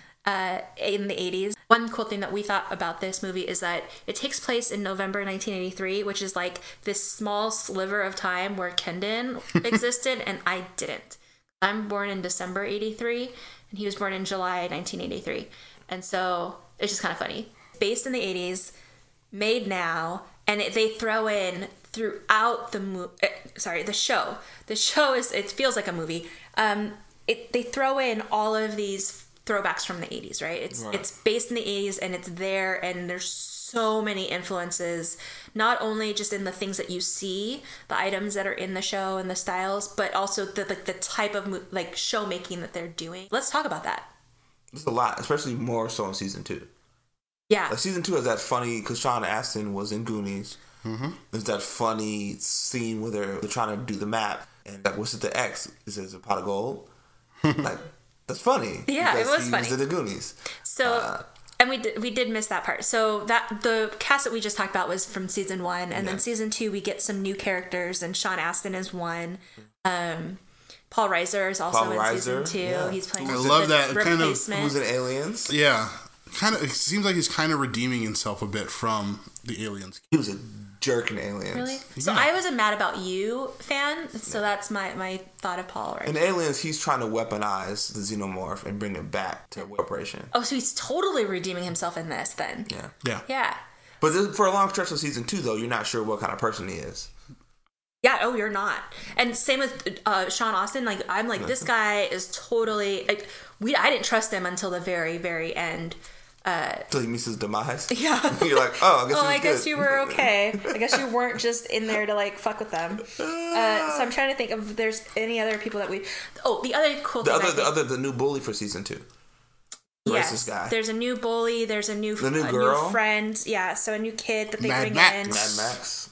uh, in the eighties. One cool thing that we thought about this movie is that it takes place in November nineteen eighty-three, which is like this small sliver of time where Kendon existed, and I didn't. I'm born in December eighty-three, and he was born in July nineteen eighty-three, and so it's just kind of funny. Based in the eighties, made now. And it, they throw in throughout the mo- uh, sorry the show. The show is it feels like a movie. Um, it they throw in all of these throwbacks from the eighties, right? It's Right. it's based in the eighties and it's there, and there's so many influences, not only just in the things that you see, the items that are in the show and the styles, but also the like the type of mo- like show making that they're doing. Let's talk about that. There's a lot, especially more so in season two. Yeah. Like season two is that funny because Sean Astin was in Goonies. Mm-hmm. There's that funny scene where they're, they're trying to do the map, and like, what's it? The X? Is it a pot of gold? Like that's funny. Yeah, it because was he funny. Was in the Goonies. So, Uh, and we did, we did miss that part. So that the cast that we just talked about was from season one, and Yeah. then season two we get some new characters, and Sean Astin is one. Um, Paul Reiser is also Paul in Reiser, season two. yeah. He's playing. I the love that kind of- replacement. Who's in Aliens? Yeah. Kind of. It seems like he's kind of redeeming himself a bit from the aliens. He was a jerk in Aliens. Really? So Yeah. I was a Mad About You fan. So that's my my thought of Paul Reiser. In Aliens, he's trying to weaponize the xenomorph and bring it back to Corporation. Oh, so he's totally redeeming himself in this then. Yeah. Yeah. Yeah. But this, for a long stretch of season two, though, you're not sure what kind of person he is. Yeah, oh, you're not. And same with uh, Sean Astin. Like, I'm like, this guy is totally like we. I didn't trust him until the very, very end. Until he meets his demise. Yeah. You're like, oh, I guess Oh, he was I guess good. you were okay. I guess you weren't just in there to like fuck with them. Uh, so I'm trying to think of if there's any other people that we. Oh, the other cool The thing. other, I the think, other, the new bully for season two. The yes, racist guy. there's a new bully. There's a new, The new a girl? new friend. Yeah, so a new kid that they Mad bring Max. in. Mad Max.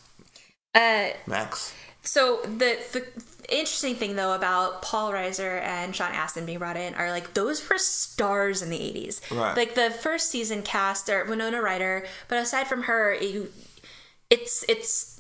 Uh, Max. So the, the interesting thing though about Paul Reiser and Sean Astin being brought in are like those were stars in the eighties. Right. Like the first season cast are Winona Ryder, but aside from her, it, it's it's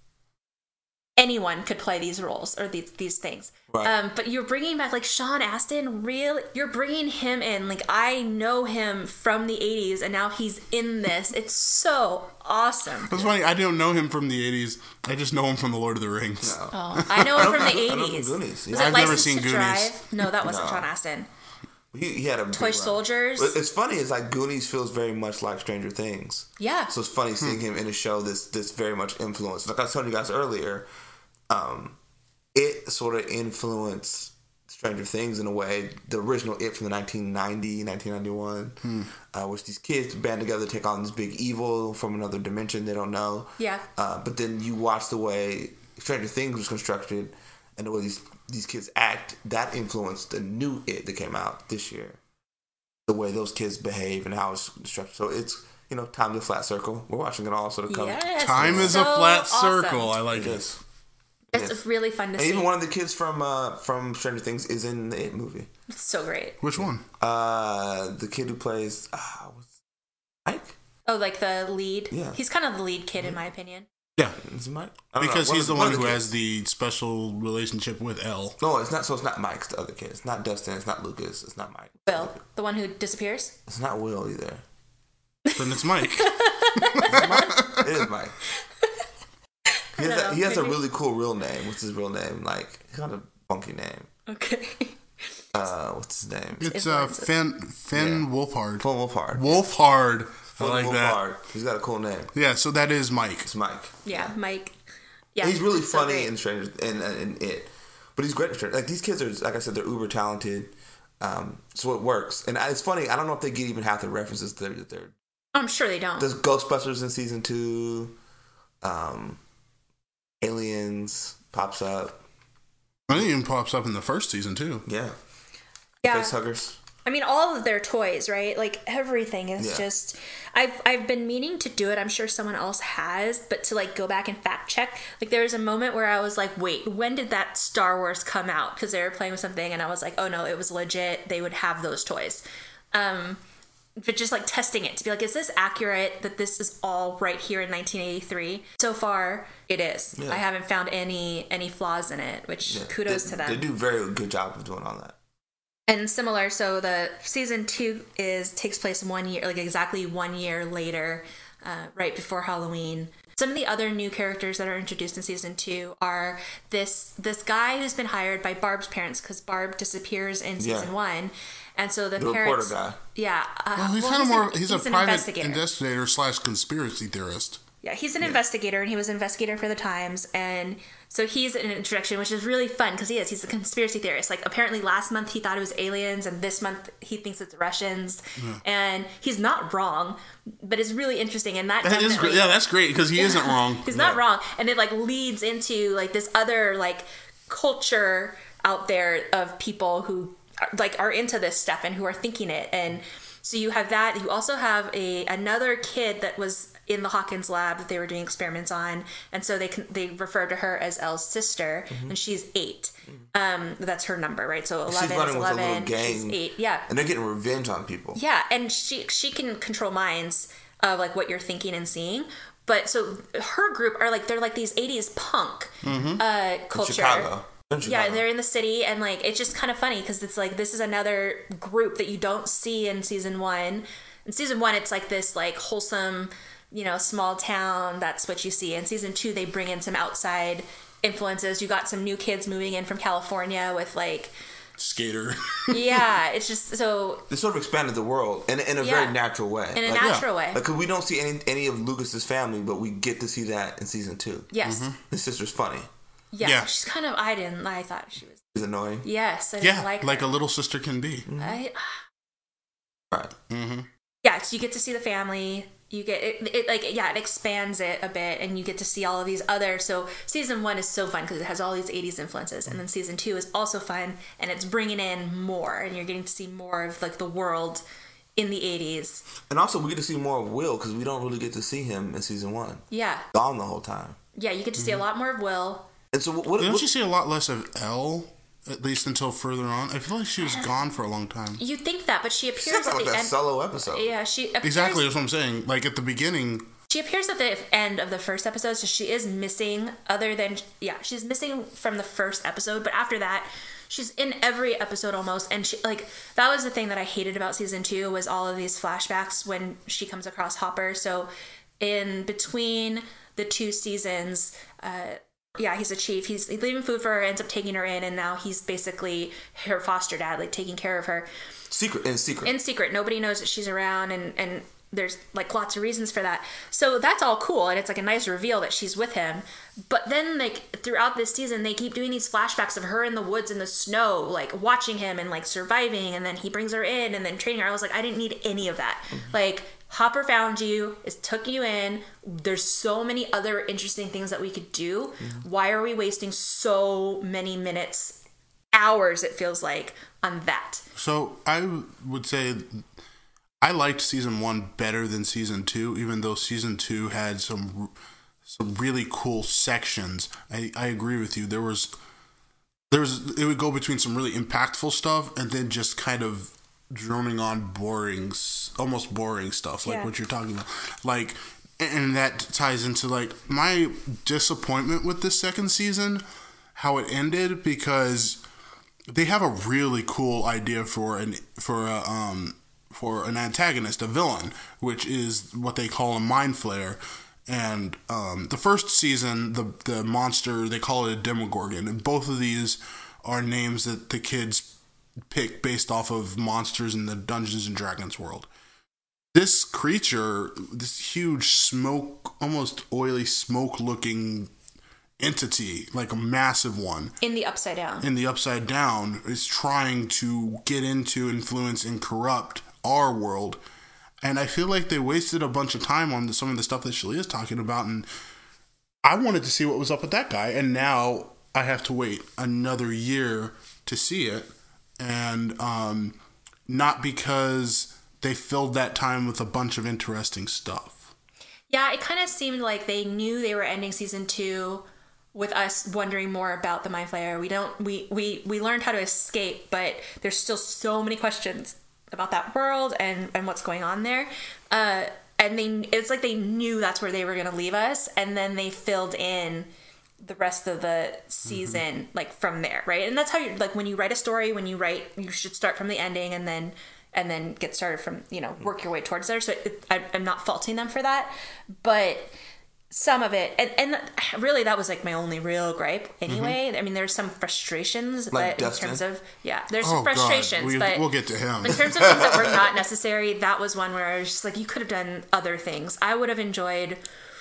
anyone could play these roles or these these things. Right. Um, but you're bringing back like Sean Astin. Really, you're bringing him in. Like I know him from the eighties, and now he's in this. It's so awesome. That's funny. I don't know him from the eighties. I just know him from the Lord of the Rings. No. Oh, I know him from the I know him from eighties. Goonies, yeah. Was it I've never License seen to Goonies. Drive? No, that wasn't No. Sean Astin. He, he had a big Toy run. Soldiers. But it's funny. It's like Goonies feels very much like Stranger Things. Yeah. So it's funny seeing him in a show that's that's very much influenced. Like I was telling you guys earlier, um, it sort of influenced Stranger Things in a way. The original It from the nineteen ninety, nineteen ninety-one, Hmm. uh, which these kids band together to take on this big evil from another dimension they don't know. Yeah. Uh, but then you watch the way Stranger Things was constructed and the way these these kids act. That influenced the new It that came out this year. The way those kids behave and how it's structured. So it's, you know, time to flat circle. We're watching it all sort of come. Yes, Time it's is a so flat awesome. circle. I like It it. is. It's Yes. really fun to And see. even one of the kids from uh, from Stranger Things is in the It movie. It's so great. Which one? Uh, the kid who plays uh, what's Mike. Oh, like the lead. Yeah. He's kind of the lead kid in my opinion. Yeah, Is it Mike? I don't know. because One he's of the one of who kids. has the special relationship with Elle. No, it's not. So it's not Mike. It's the other kid. It's not Dustin. It's not Lucas. It's not Mike. Will, the one who disappears. It's not Will either. Then it's Mike. It's Mike. It is Mike. He has, don't a, know, he has a maybe. really cool real name. What's his real name? Like, he's got a funky name. Okay. Uh, what's his name? It's uh, Finn Finn Yeah. Wolfhard. Paul Wolfhard. Wolfhard. I Phil like that. Wolfhard. He's got a cool name. Yeah, so that is Mike. It's Mike. Yeah, Mike. Yeah, He's really it's so funny great. in Stranger in, in It, but he's great in Stranger. Like these kids are, like I said, they're uber talented. Um, so it works, and it's funny. I don't know if they get even half the references that they're. That they're I'm sure they don't. there's Ghostbusters in season two. Um, Aliens pops up. I think it even pops up in the first season too. Yeah. yeah. Face huggers. I mean, all of their toys, right? Like everything is Yeah. just. I've I've been meaning to do it. I'm sure someone else has, but to like go back and fact check. Like there was a moment where I was like, wait, when did that Star Wars come out? Because they were playing with something, and I was like, oh no, it was legit. They would have those toys. Um, but just like testing it to be like, is this accurate? That this is all right here in nineteen eighty-three. So far, it is. Yeah. I haven't found any any flaws in it, which Yeah. kudos they, to them. They do a very good job of doing all that. And similar, so the season two is takes place one year, like exactly one year later, uh, right before Halloween. Some of the other new characters that are introduced in season two are this this guy who's been hired by Barb's parents because Barb disappears in season Yeah. one, and so the, The parents, reporter guy. yeah, uh, Well, he's well, kind of more. an- He's, a an private investigator. investigator slash conspiracy theorist. Yeah, he's an investigator, and he was an investigator for the Times, and so he's an introduction, which is really fun because he is. He's a conspiracy theorist. Like apparently, last month he thought it was aliens, and this month he thinks it's Russians, and he's not wrong, but it's really interesting. And that, That is definitely- great. Yeah, that's great because he isn't wrong. He's not wrong, and it like leads into like this other like culture out there of people who are, like are into this stuff and who are thinking it, and so you have that. You also have a another kid that was in the Hawkins lab that they were doing experiments on, and so they can, they refer to her as Elle's sister, Mm-hmm. and she's eight. Um, that's her number, right? So eleven She's is running with a eleven. little gang. She's eight. Yeah, And they're getting revenge on people. yeah, and she she can control minds of like what you're thinking and seeing. But so her group are like they're like these eighties punk uh, culture. Chicago. In Yeah, Chicago. they're in the city, and like it's just kind of funny because it's like this is another group that you don't see in season one. In season one, it's like this like wholesome, you know, small town. That's what you see. In season two, they bring in some outside influences. You got some new kids moving in from California with like, Skater. yeah, it's just so They sort of expanded the world in, in a Yeah. very natural way. in a Like, natural way. Like, 'cause we don't see any any of Lucas's family, but we get to see that in season two. Yes, His sister's funny. yeah, Yeah. she's kind of. I didn't. I thought she was. She's annoying. Yes, I didn't Yeah, like like her. a little sister can be. I, Right. yeah, so you get to see the family. You get it, it like yeah, it expands it a bit, and you get to see all of these other. So season one is so fun because it has all these eighties influences, and then season two is also fun, and it's bringing in more, and you're getting to see more of like the world in the eighties. And also, we get to see more of Will because we don't really get to see him in season one. Yeah, Gone the whole time. yeah, you get to see a lot more of Will. And so, what? what, Don't what you see a lot less of Elle, at least until further on? I feel like she was gone for a long time. You think that, but she appears sounds at like the that end. solo episode. Yeah, she appears, Exactly, that's what I'm saying. Like at the beginning, She appears at the end of the first episode, so she is missing. Other than yeah, she's missing from the first episode, but after that, she's in every episode almost. And she like that was the thing that I hated about season two was all of these flashbacks when she comes across Hopper. So in between the two seasons, uh, yeah, he's a chief. He's leaving food for her, ends up taking her in, and now he's basically her foster dad, like taking care of her Secret in secret. in secret. Nobody knows that she's around, and and there's like lots of reasons for that. So that's all cool, and it's like a nice reveal that she's with him. But then like throughout this season, they keep doing these flashbacks of her in the woods in the snow, like watching him and like surviving, and then he brings her in and then training her. I was like, I didn't need any of that. Like Hopper found you, is took you in. There's so many other interesting things that we could do. Why are we wasting so many minutes, hours? It feels like on that. so I would say I liked season one better than season two, even though season two had some some really cool sections. I, I agree with you. There was there was it would go between some really impactful stuff and then just kind of droning on boring, s- almost boring stuff like Yeah. what you're talking about. Like, and that ties into like my disappointment with this second season, how it ended, because they have a really cool idea for an for a um for an antagonist, a villain, which is what they call a mind flayer. And um, the first season, the the monster, they call it a Demogorgon, and both of these are names that the kids pick based off of monsters in the Dungeons and Dragons world. This creature, this huge smoke, almost oily smoke-looking entity, like a massive one, In the Upside Down. in the Upside Down, is trying to get into, influence, and corrupt our world. And I feel like they wasted a bunch of time on the, some of the stuff that Shalia is talking about. And I wanted to see what was up with that guy. And now I have to wait another year to see it. And um, not because they filled that time with a bunch of interesting stuff. Yeah, it kind of seemed like they knew they were ending season two with us wondering more about the Mind Flayer. We don't we we we learned how to escape, but there's still so many questions about that world and and what's going on there. Uh, and they it's like they knew that's where they were going to leave us, and then they filled in the rest of the season mm-hmm. like from there, right? And that's how you like when you write a story, when you write, you should start from the ending and then and then get started from, you know, work your way towards there. So it, I, I'm not faulting them for that, but some of it, and, and really that was like my only real gripe anyway. Mm-hmm. I mean, there's some frustrations, like but Dustin. in terms of, yeah, there's oh, frustrations, we, but we'll get to him. In terms of things that were not necessary, that was one where I was just like, you could have done other things. I would have enjoyed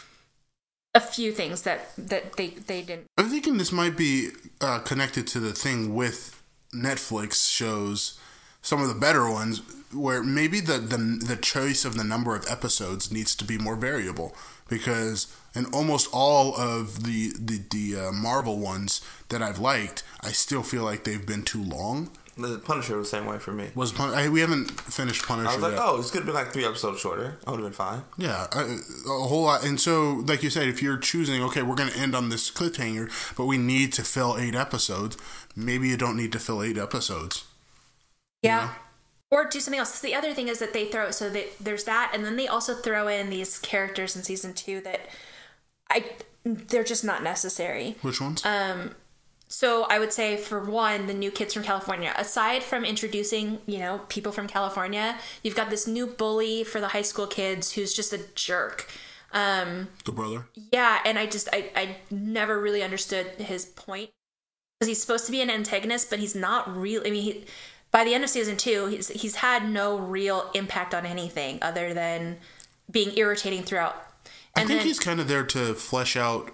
a few things that, that they, they didn't. I'm thinking this might be uh, connected to the thing with Netflix shows, some of the better ones, where maybe the, the the choice of the number of episodes needs to be more variable, because in almost all of the the, the uh, Marvel ones that I've liked, I still feel like they've been too long. The Punisher was the same way for me. Was Pun- I, we haven't finished Punisher I was like, yet. oh, this could have been like three episodes shorter. I would have been fine. Yeah, a, a whole lot. And so, like you said, if you're choosing, okay, we're going to end on this cliffhanger, but we need to fill eight episodes, maybe you don't need to fill eight episodes. Yeah. You know? Or do something else. The other thing is that they throw, so they, there's that, and then they also throw in these characters in season two that I, they're just not necessary. Which ones? Um, so I would say, for one, the new kids from California. Aside from introducing, you know, people from California, you've got this new bully for the high school kids who's just a jerk. Um, the brother? Yeah, and I just, I, I never really understood his point. Because he's supposed to be an antagonist, but he's not really, I mean, he... By the end of season two, he's he's had no real impact on anything other than being irritating throughout. And I think then, he's kind of there to flesh out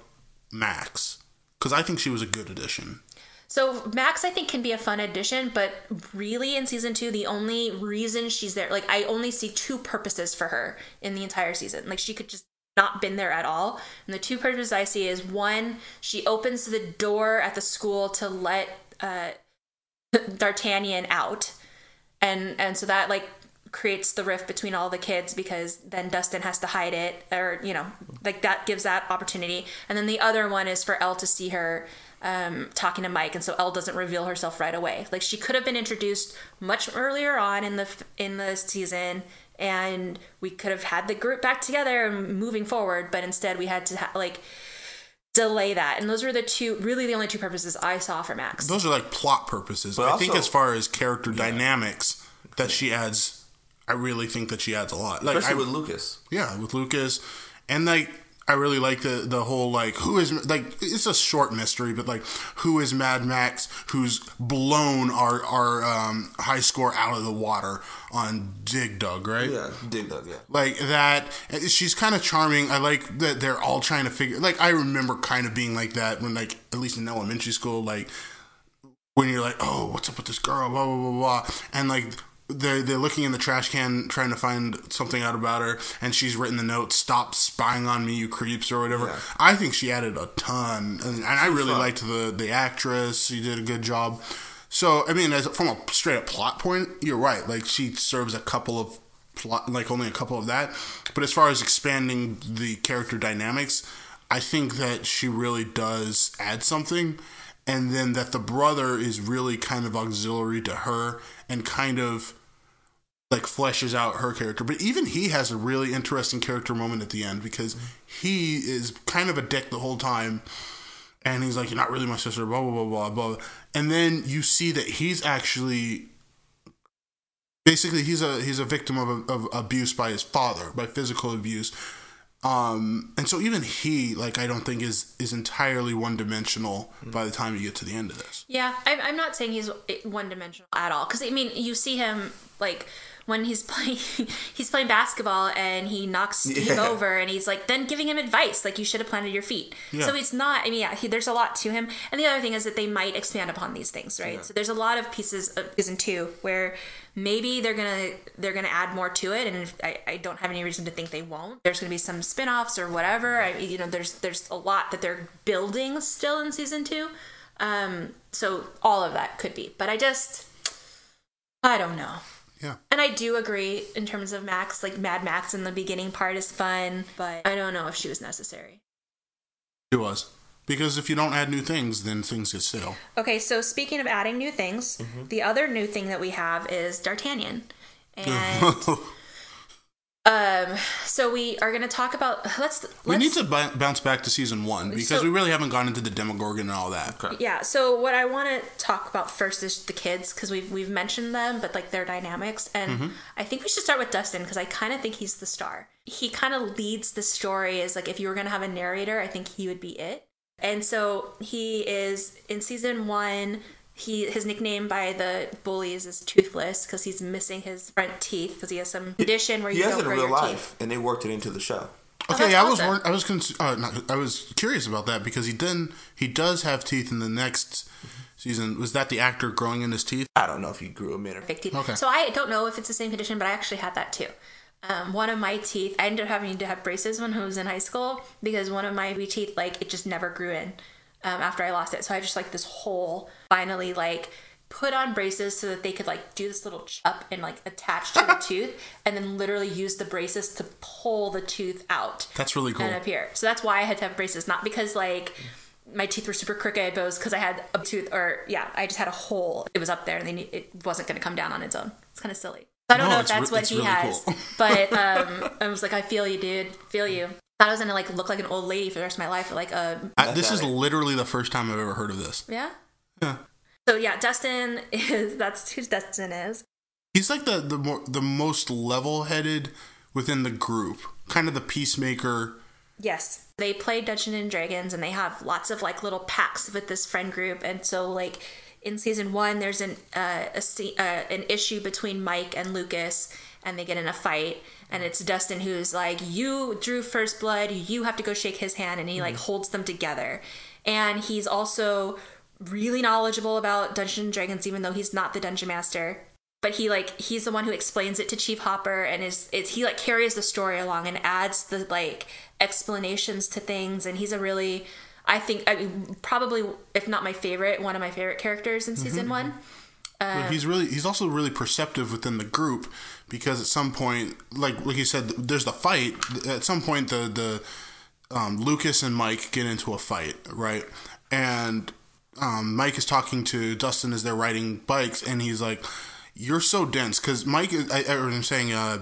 Max, because I think she was a good addition. So Max, I think, can be a fun addition, but really in season two, the only reason she's there, like, I only see two purposes for her in the entire season. Like, she could just not been there at all. And the two purposes I see is, one, she opens the door at the school to let uh D'Artagnan out, and and so that like creates the rift between all the kids, because then Dustin has to hide it, or you know, like that gives that opportunity. And then the other one is for Elle to see her um talking to Mike, and so Elle doesn't reveal herself right away. Like, she could have been introduced much earlier on in the in the season, and we could have had the group back together moving forward, but instead we had to ha- like delay that. And those were the two, really the only two purposes I saw for Max. Those are like plot purposes. But I also think as far as character yeah. dynamics that she adds, I really think that she adds a lot. Like, especially I, with Lucas. Yeah, with Lucas. And like, I really like the the whole like, who is, like, it's a short mystery, but like, who is Mad Max, who's blown our our um, high score out of the water on Dig Dug, right? Yeah, Dig Dug, yeah. Like that, she's kind of charming. I like that they're all trying to figure, like, I remember kind of being like that when, like, at least in elementary school, like, when you're like, oh, what's up with this girl, blah, blah, blah, blah, and like, They're, they're looking in the trash can trying to find something out about her, and she's written the note, "Stop spying on me, you creeps," or whatever. Yeah. I think she added a ton, and, and I really fun. liked the, the actress. She did a good job. So, I mean, as from a straight up plot point, you're right. Like, she serves a couple of plot, like only a couple of that. But as far as expanding the character dynamics, I think that she really does add something. And then that the brother is really kind of auxiliary to her and kind of like fleshes out her character. But even he has a really interesting character moment at the end, because he is kind of a dick the whole time. And he's like, "You're not really my sister," blah, blah, blah, blah, blah. And then you see that he's actually, basically he's a, he's a victim of, of abuse by his father, by physical abuse. Um, and so even he, like, I don't think is, is entirely one-dimensional by the time you get to the end of this. Yeah, I'm, I'm not saying he's one-dimensional at all. Because, I mean, you see him, like, when he's playing he's playing basketball and he knocks Steve yeah. over, and he's, like, then giving him advice, like, you should have planted your feet. Yeah. So it's not, I mean, yeah, he, there's a lot to him. And the other thing is that they might expand upon these things, right? Yeah. So there's a lot of pieces of season two where maybe they're gonna they're gonna add more to it, and if, I, I don't have any reason to think they won't. There's gonna be some spin-offs or whatever. I, you know, there's there's a lot that they're building still in season two. Um, so all of that could be, but I just I don't know. Yeah. And I do agree in terms of Max, like Mad Max in the beginning part is fun, but I don't know if she was necessary. It was. Because if you don't add new things, then things get stale. Okay, so speaking of adding new things, mm-hmm. the other new thing that we have is D'Artagnan. And um, so we are going to talk about, let's, let's... We need to b- bounce back to season one, because so, we really haven't gone into the Demogorgon and all that. Okay. Yeah, so what I want to talk about first is the kids, because we've, we've mentioned them, but like their dynamics. And mm-hmm. I think we should start with Dustin, because I kind of think he's the star. He kind of leads the story as like, if you were going to have a narrator, I think he would be it. And so he is in season one. He his nickname by the bullies is Toothless because he's missing his front teeth because he has some condition where he you has don't it in grow real your life, teeth. And they worked it into the show. Okay, oh, I was awesome. I was cons- uh, not, I was curious about that because he didn't he does have teeth in the next season. Was that the actor growing in his teeth? I don't know if he grew them in. Fake teeth. Okay. So I don't know if it's the same condition, but I actually had that too. Um, one of my teeth, I ended up having to have braces when I was in high school because one of my teeth, like, it just never grew in um, after I lost it. So I just, like, this hole finally, like, put on braces so that they could, like, do this little chop and, like, attach to the tooth and then literally use the braces to pull the tooth out. That's really cool. And appear. So that's why I had to have braces, not because, like, my teeth were super crooked, but it was because I had a tooth, or, yeah, I just had a hole. It was up there and they knew it wasn't going to come down on its own. It's kind of silly. I don't no, know if that's re- what he really has, cool. but um, I was like, I feel you, dude. Feel you. Thought I was gonna like look like an old lady for the rest of my life. Like a. I, this is literally the first time I've ever heard of this. Yeah. Yeah. So yeah, Dustin is that's who Dustin is. He's like the the more the most level-headed within the group, kind of the peacemaker. Yes, they play Dungeons and Dragons, and they have lots of like little packs with this friend group, and so like. In season one, there's an uh, a, uh, an issue between Mike and Lucas, and they get in a fight. And it's Dustin who's like, "You drew first blood. You have to go shake his hand," and he like holds them together. And he's also really knowledgeable about Dungeons and Dragons, even though he's not the dungeon master. But he like he's the one who explains it to Chief Hopper, and is it's he like carries the story along and adds the like explanations to things. And he's a really I think, I mean, probably, if not my favorite, one of my favorite characters in season mm-hmm. one. Uh, he's really, he's also really perceptive within the group because at some point, like like you said, there's the fight. At some point, the the um, Lucas and Mike get into a fight, right? And um, Mike is talking to Dustin as they're riding bikes, and he's like, "You're so dense," because Mike, is, I, I'm saying. Uh,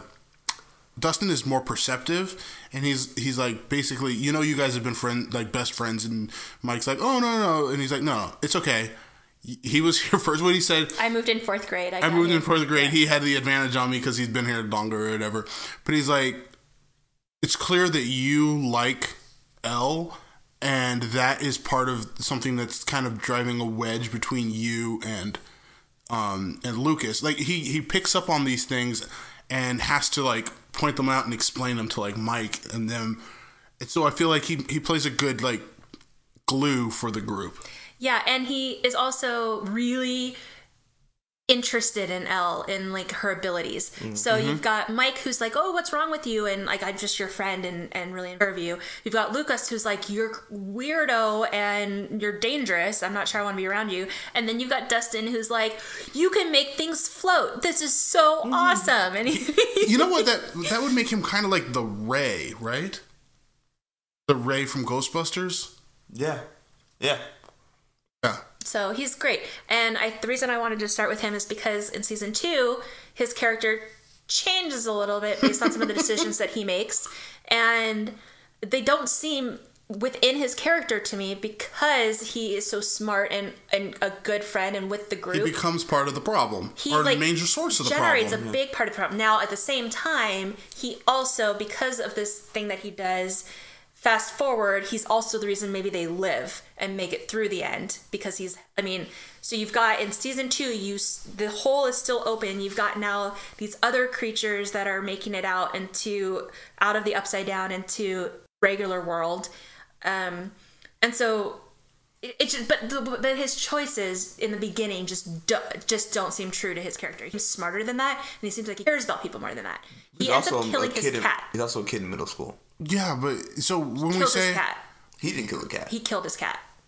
Dustin is more perceptive, and he's he's like basically, you know, you guys have been friend like best friends, and Mike's like, oh no no, and he's like, no, it's okay. He was here first. What he said. I moved in fourth grade. I, I moved in fourth grade. He had the advantage on me because he's been here longer or whatever. But he's like, it's clear that you like Elle, and that is part of something that's kind of driving a wedge between you and um and Lucas. Like he he picks up on these things and has to like point them out and explain them to like Mike and them. And so I feel like he he plays a good like glue for the group. Yeah, and he is also really interested in Elle and like her abilities. Mm-hmm. So you've got Mike who's like, oh, what's wrong with you? And like, I'm just your friend and, and really serve you. You've got Lucas who's like, you're weirdo and you're dangerous. I'm not sure I want to be around you. And then you've got Dustin who's like, you can make things float. This is so mm-hmm. awesome. And he- you know what? That that would make him kind of like the Ray, right? The Ray from Ghostbusters. Yeah. Yeah. Yeah. So he's great. And I, the reason I wanted to start with him is because in season two, his character changes a little bit based on some of the decisions that he makes. And they don't seem within his character to me because he is so smart and, and a good friend and with the group. He becomes part of the problem. He or like, the major source of the problem. Generates a big part of the problem. Now, at the same time, he also, because of this thing that he does... Fast forward, he's also the reason maybe they live and make it through the end because he's, I mean, so you've got in season two, you the hole is still open. You've got now these other creatures that are making it out into, out of the upside down into regular world. Um, and so it, it just, but, the, but his choices in the beginning just, do, just don't seem true to his character. He's smarter than that. And he seems like he cares about people more than that. He he's ends also up killing his in, cat. He's also a kid in middle school. Yeah, but so when Killed we say his cat. He didn't kill the cat. He killed his cat.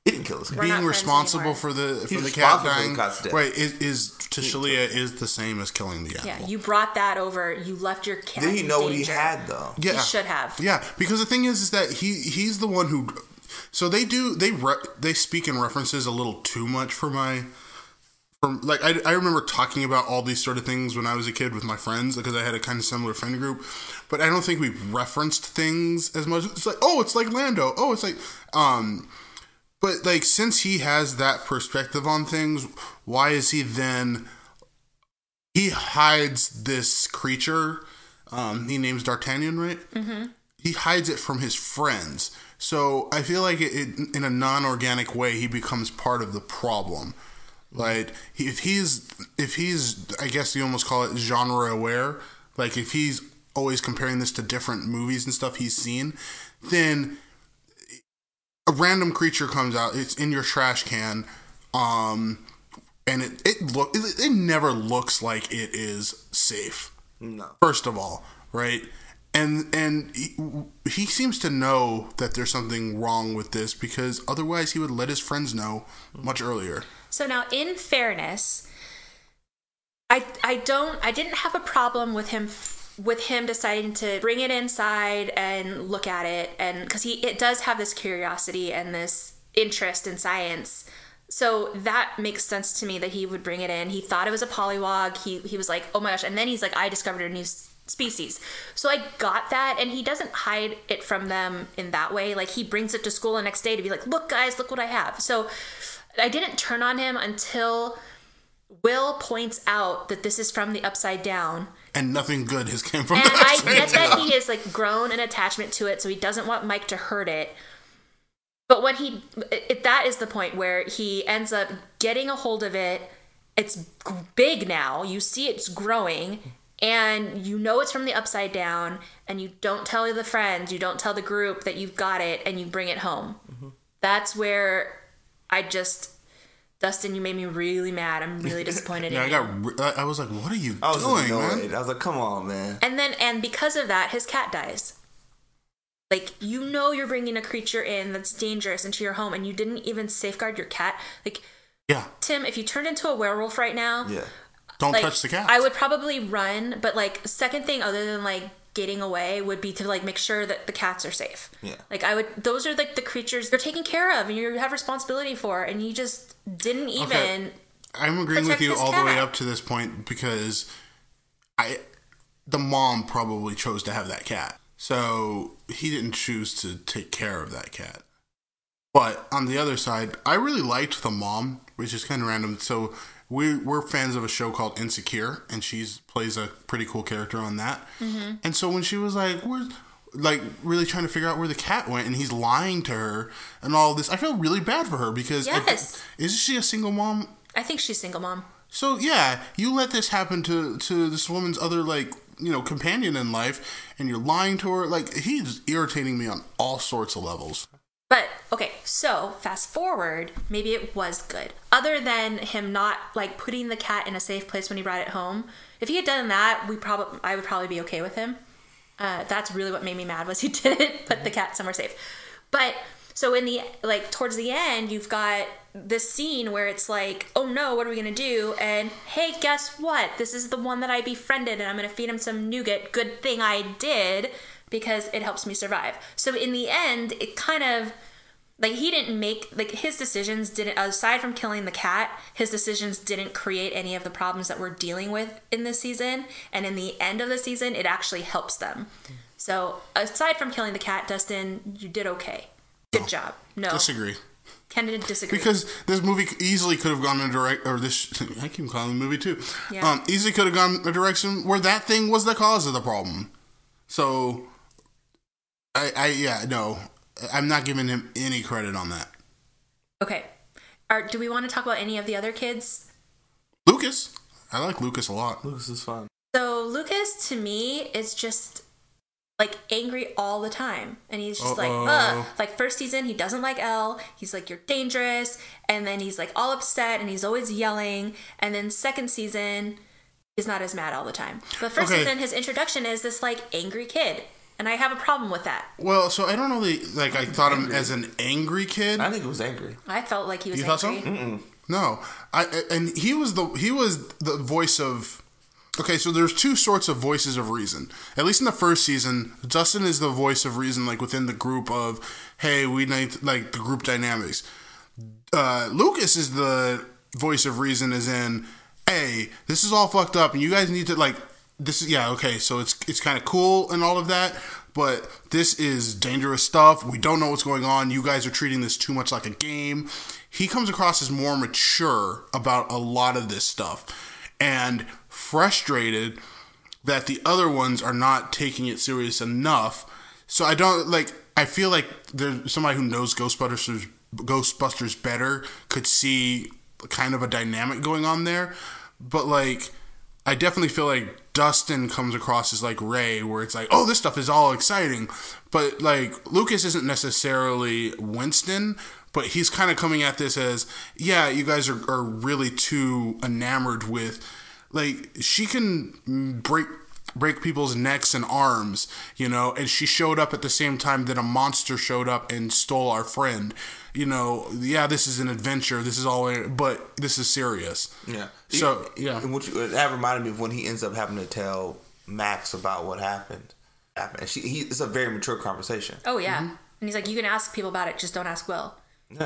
He didn't kill his cat. Being responsible for the for He's the cat responsible for dying, the cat's death. right? Is, is to Shalia is the same as killing the animal. Yeah, you brought that over. You left your cat. Did he in know what he danger. had though? Yeah, He should have. Yeah, because the thing is, is that he he's the one who. So they do they re, they speak in references a little too much for my. From, like I, I remember talking about all these sort of things when I was a kid with my friends because I had a kind of similar friend group, but I don't think we referenced things as much. It's like, oh, it's like Lando. Oh, it's like, um, but like since he has that perspective on things, why is he then? He hides this creature. Um, he names D'Artagnan, right? Mm-hmm. He hides it from his friends. So I feel like it, it, in a non-organic way, he becomes part of the problem. Like if he's if he's I guess you almost call it genre aware, like if he's always comparing this to different movies and stuff he's seen, then a random creature comes out, it's in your trash can, um, and it it look it, it never looks like it is safe. No. First of all, right? And and he, he seems to know that there's something wrong with this because otherwise he would let his friends know much earlier. So now, in fairness, I I don't I didn't have a problem with him with him deciding to bring it inside and look at it, and because he it does have this curiosity and this interest in science. So that makes sense to me that he would bring it in. He thought it was a polywog. He he was like, oh my gosh, and then he's like, I discovered a new species. So I got that, and he doesn't hide it from them in that way. Like he brings it to school the next day to be like, look guys, look what I have. So I didn't turn on him until Will points out that this is from the Upside Down. And nothing good has come from and the I Upside get Down. that he has like grown an attachment to it, so he doesn't want Mike to hurt it. But when he, it, that is the point where he ends up getting a hold of it. It's big now. You see it's growing, and you know it's from the Upside Down, and you don't tell the friends, you don't tell the group that you've got it, and you bring it home. Mm-hmm. That's where I just, Dustin, you made me really mad. I'm really disappointed yeah, in I you. got. I was like, "What are you I was doing, annoyed. man?" I was like, "Come on, man!" And then, and because of that, his cat dies. Like, you know, you're bringing a creature in that's dangerous into your home, and you didn't even safeguard your cat. Like, Yeah. Tim, if you turned into a werewolf right now, Yeah. Don't like, touch the cat. I would probably run. But like, second thing other than like getting away would be to like make sure that the cats are safe. Yeah. Like I would. Those are like the creatures you're taking care of and you have responsibility for, and you just didn't even. Okay. I'm agreeing with protect you his all the way cat. up to this point because I, the mom probably chose to have that cat, so he didn't choose to take care of that cat. But on the other side, I really liked the mom, which is kind of random. So we we're fans of a show called Insecure, and she plays a pretty cool character on that. Mm-hmm. And so when she was like, "Where's," like really trying to figure out where the cat went, and he's lying to her and all this, I feel really bad for her because Yes. I, isn't she a single mom? I think she's single mom. So yeah, you let this happen to to this woman's other like you know companion in life, and you're lying to her. Like he's irritating me on all sorts of levels. But okay, so fast forward, maybe it was good. Other than him not like putting the cat in a safe place when he brought it home. If he had done that, we probably I would probably be okay with him. Uh, that's really what made me mad was he didn't put the cat somewhere safe. But so in the like towards the end, you've got this scene where it's like, oh no, what are we gonna do? And hey, guess what? This is the one that I befriended, and I'm gonna feed him some nougat. Good thing I did. Because it helps me survive. So in the end, it kind of, like he didn't make, like his decisions didn't, aside from killing the cat, his decisions didn't create any of the problems that we're dealing with in this season. And in the end of the season, it actually helps them. So aside from killing the cat, Dustin, you did okay. Good No. job. No. Disagree. Ken didn't disagree. Because this movie easily could have gone in a direct, or this, I keep calling the movie too. Yeah. Um, easily could have gone a direction where that thing was the cause of the problem. So, I, I yeah, no, I'm not giving him any credit on that. Okay. Are, do we want to talk about any of the other kids? Lucas, I like Lucas a lot. Lucas is fun. So Lucas, to me, is just like angry all the time, and he's just Uh-oh. like, ugh. Like first season, he doesn't like Elle. He's like, you're dangerous, and then he's like all upset, and he's always yelling. And then second season, he's not as mad all the time. But first Okay. season, his introduction is this like angry kid. And I have a problem with that. Well, so I don't know, the, like, I thought him as an angry kid. I think it was angry. I felt like he was You angry. thought so? Mm-mm. No. I and he was the he was the voice of... Okay, so there's two sorts of voices of reason. At least in the first season, Dustin is the voice of reason, like, within the group of, hey, we need, like, the group dynamics. Uh, Lucas is the voice of reason, as in, hey, this is all fucked up, and you guys need to, like, this is, yeah, okay, so it's it's kind of cool and all of that, but this is dangerous stuff. We don't know what's going on. You guys are treating this too much like a game. He comes across as more mature about a lot of this stuff, and frustrated that the other ones are not taking it serious enough. So I don't, like, I feel like there's somebody who knows Ghostbusters Ghostbusters better could see kind of a dynamic going on there. But, like, I definitely feel like Dustin comes across as like Ray, where it's like, oh, this stuff is all exciting. But, like, Lucas isn't necessarily Winston, but he's kind of coming at this as, yeah, you guys are, are really too enamored with, like, she can break break people's necks and arms, you know, and she showed up at the same time that a monster showed up and stole our friend. You know, yeah, this is an adventure. This is all, but this is serious. Yeah. So, yeah. And what you, that reminded me of when he ends up having to tell Max about what happened. And she, he, it's a very mature conversation. Oh, yeah. Mm-hmm. And he's like, you can ask people about it, just don't ask Will. Yeah.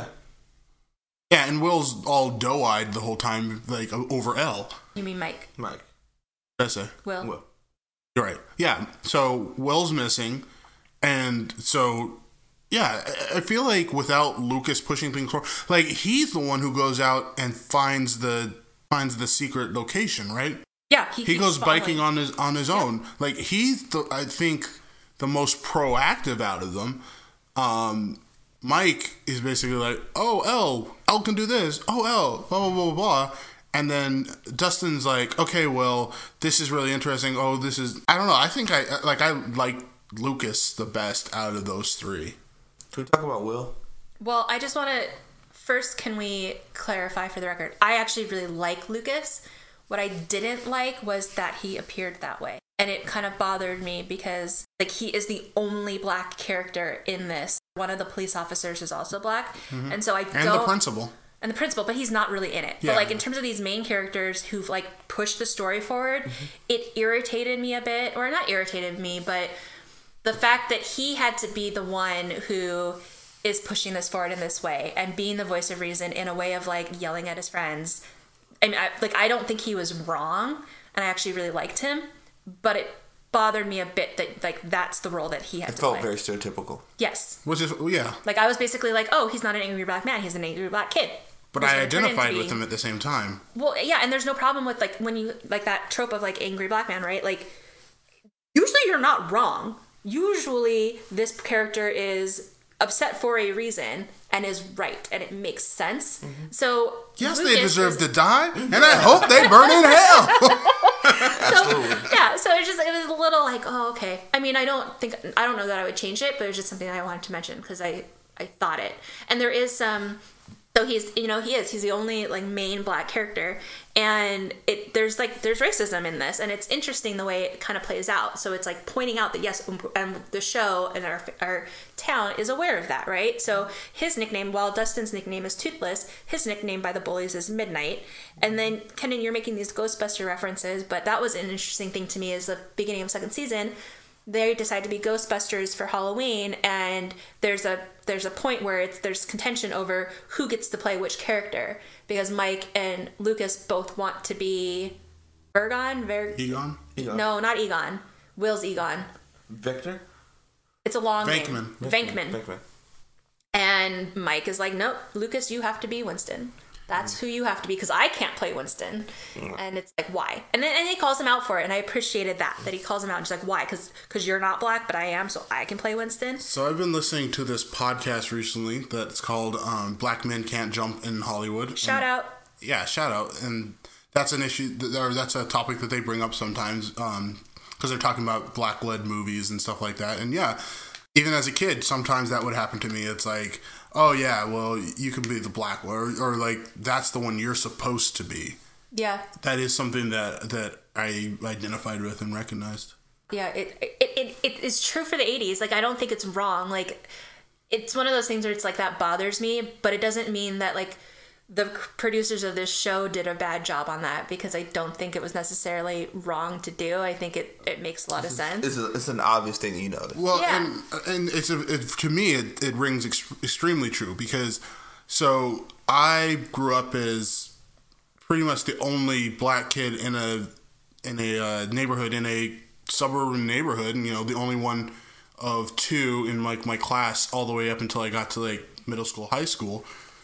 Yeah, and Will's all doe-eyed the whole time, like, over Elle. You mean Mike? Mike. What did I say? Will. Will. You're right. Yeah. So Will's missing, and so yeah, I feel like without Lucas pushing things forward, like, he's the one who goes out and finds the finds the secret location, right? Yeah, he, he goes following. biking on his on his yep. own. Like, he's the, I think, the most proactive out of them. Um, Mike is basically like, oh, Elle, Elle can do this. Oh, Elle, blah blah blah blah blah. And then Dustin's like, okay, well, this is really interesting. Oh, this is, I don't know. I think I, like, I like Lucas the best out of those three. Can we talk about Will? Well, I just want to, first, can we clarify for the record? I actually really like Lucas. What I didn't like was that he appeared that way. And it kind of bothered me because, like, he is the only black character in this. One of the police officers is also black. Mm-hmm. And so I and don't... And the principal. And the principal, but he's not really in it. Yeah. But, like, in terms of these main characters who've, like, pushed the story forward, mm-hmm. it irritated me a bit. Or not irritated me, but the fact that he had to be the one who is pushing this forward in this way and being the voice of reason in a way of, like, yelling at his friends. I mean, I, like, I don't think he was wrong, and I actually really liked him, but it bothered me a bit that, like, that's the role that he had it to felt play. very stereotypical. Yes. Which is, yeah. Like, I was basically like, oh, he's not an angry black man, he's an angry black kid. But I identified with him at the same time. Well, yeah, and there's no problem with, like, when you, like, that trope of, like, angry black man, right? Like, usually you're not wrong. Usually this character is upset for a reason and is right, and it makes sense. Mm-hmm. So yes, Lucas they deserve is, to die, and I hope they burn in hell. So, yeah, so it's just, it was a little like, oh, okay. I mean, I don't think, I don't know that I would change it, but it was just something I wanted to mention because I, I thought it. And there is some... So he's, you know, he is, he's the only, like, main black character, and it, there's, like, there's racism in this, and it's interesting the way it kind of plays out. So it's, like, pointing out that, yes, and the show and our, our town is aware of that, right? So his nickname, while Dustin's nickname is Toothless, his nickname by the bullies is Midnight. And then, Kenan, you're making these Ghostbuster references, but that was an interesting thing to me is the beginning of second season, they decide to be Ghostbusters for Halloween, and there's a there's a point where it's there's contention over who gets to play which character, because Mike and Lucas both want to be Vergon? Ver- Egon? Egon? No, not Egon. Will's Egon. Victor? It's a long Venkman. name. Venkman. Venkman. And Mike is like, nope, Lucas, you have to be Winston. That's who you have to be, because I can't play Winston. And it's like, why? And then and he calls him out for it, and I appreciated that, that he calls him out. And he's like, why? Because you're not black, but I am, so I can play Winston. So I've been listening to this podcast recently that's called um, Black Men Can't Jump in Hollywood. Shout and, out. Yeah, shout out. And that's an issue, or that's a topic that they bring up sometimes, because um, they're talking about black-led movies and stuff like that. And yeah, even as a kid, sometimes that would happen to me. It's like, oh yeah, well, you can be the black one, or, or like, that's the one you're supposed to be. Yeah. That is something that, that I identified with and recognized. Yeah, it, it it, it is true for the eighties. Like, I don't think it's wrong. Like, it's one of those things where it's like, that bothers me, but it doesn't mean that, like, the producers of this show did a bad job on that, because I don't think it was necessarily wrong to do. I think it, it makes a lot of sense. It's, a, it's an obvious thing that you notice. Well, Yeah. and and it's a, it, to me it, it rings ex- extremely true, because so I grew up as pretty much the only black kid in a in a uh, neighborhood, in a suburban neighborhood, and you know, the only one of two in like my class all the way up until I got to like middle school, high school.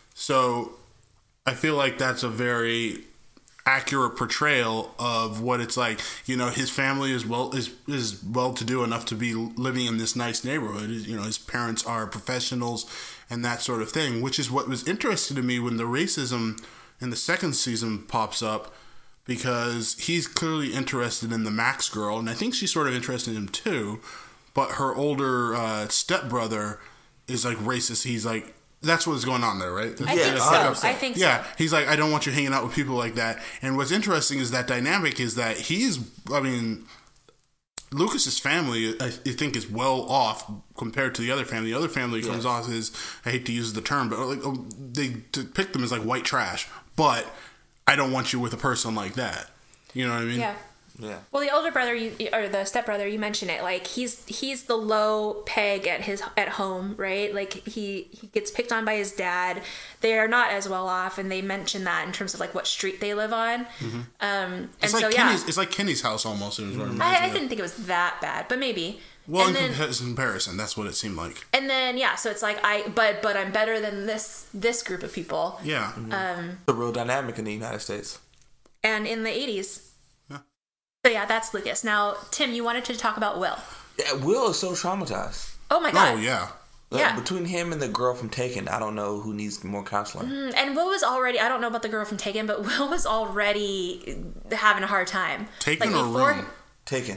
So I feel like that's a very accurate portrayal of what it's like. You know, his family is well is is well to do enough to be living in this nice neighborhood. You know, his parents are professionals and that sort of thing, which is what was interesting to me when the racism in the second season pops up, because he's clearly interested in the Max girl, and I think she's sort of interested in him too. But her older uh, stepbrother is like racist. He's like, that's what's going on there, right? I Yeah, think one hundred so. percent. I think Yeah, so. he's like, I don't want you hanging out with people like that. And what's interesting is that dynamic is that he's, I mean, Lucas's family, I think, is well off compared to the other family. The other family comes Yes. off as, I hate to use the term, but like, oh, they depict them as like white trash. But I don't want you with a person like that. You know what I mean? Yeah. Yeah. Well, the older brother, you, or the stepbrother, you mentioned it. Like, he's he's the low peg at his at home, right? Like, he he gets picked on by his dad. They are not as well off, and they mention that in terms of like what street they live on. Mm-hmm. Um, and It's so like yeah, Kenny's, it's like Kenny's house almost. It was what it reminds I, I me of. didn't think it was that bad, but maybe. Well, and in then, compa- comparison, that's what it seemed like. and then yeah, so it's like I, but but I'm better than this this group of people. Yeah. Um, The real dynamic in the United States. and in the eighties. Yeah. So yeah, that's Lucas. Now, Tim, you wanted to talk about Will. Yeah, Will is so traumatized. Oh my god. Oh, yeah. Like, Yeah. Between him and the girl from Taken, I don't know who needs more counseling. Mm, And Will was already, I don't know about the girl from Taken, but Will was already having a hard time. Taken like or before, Room? Taken.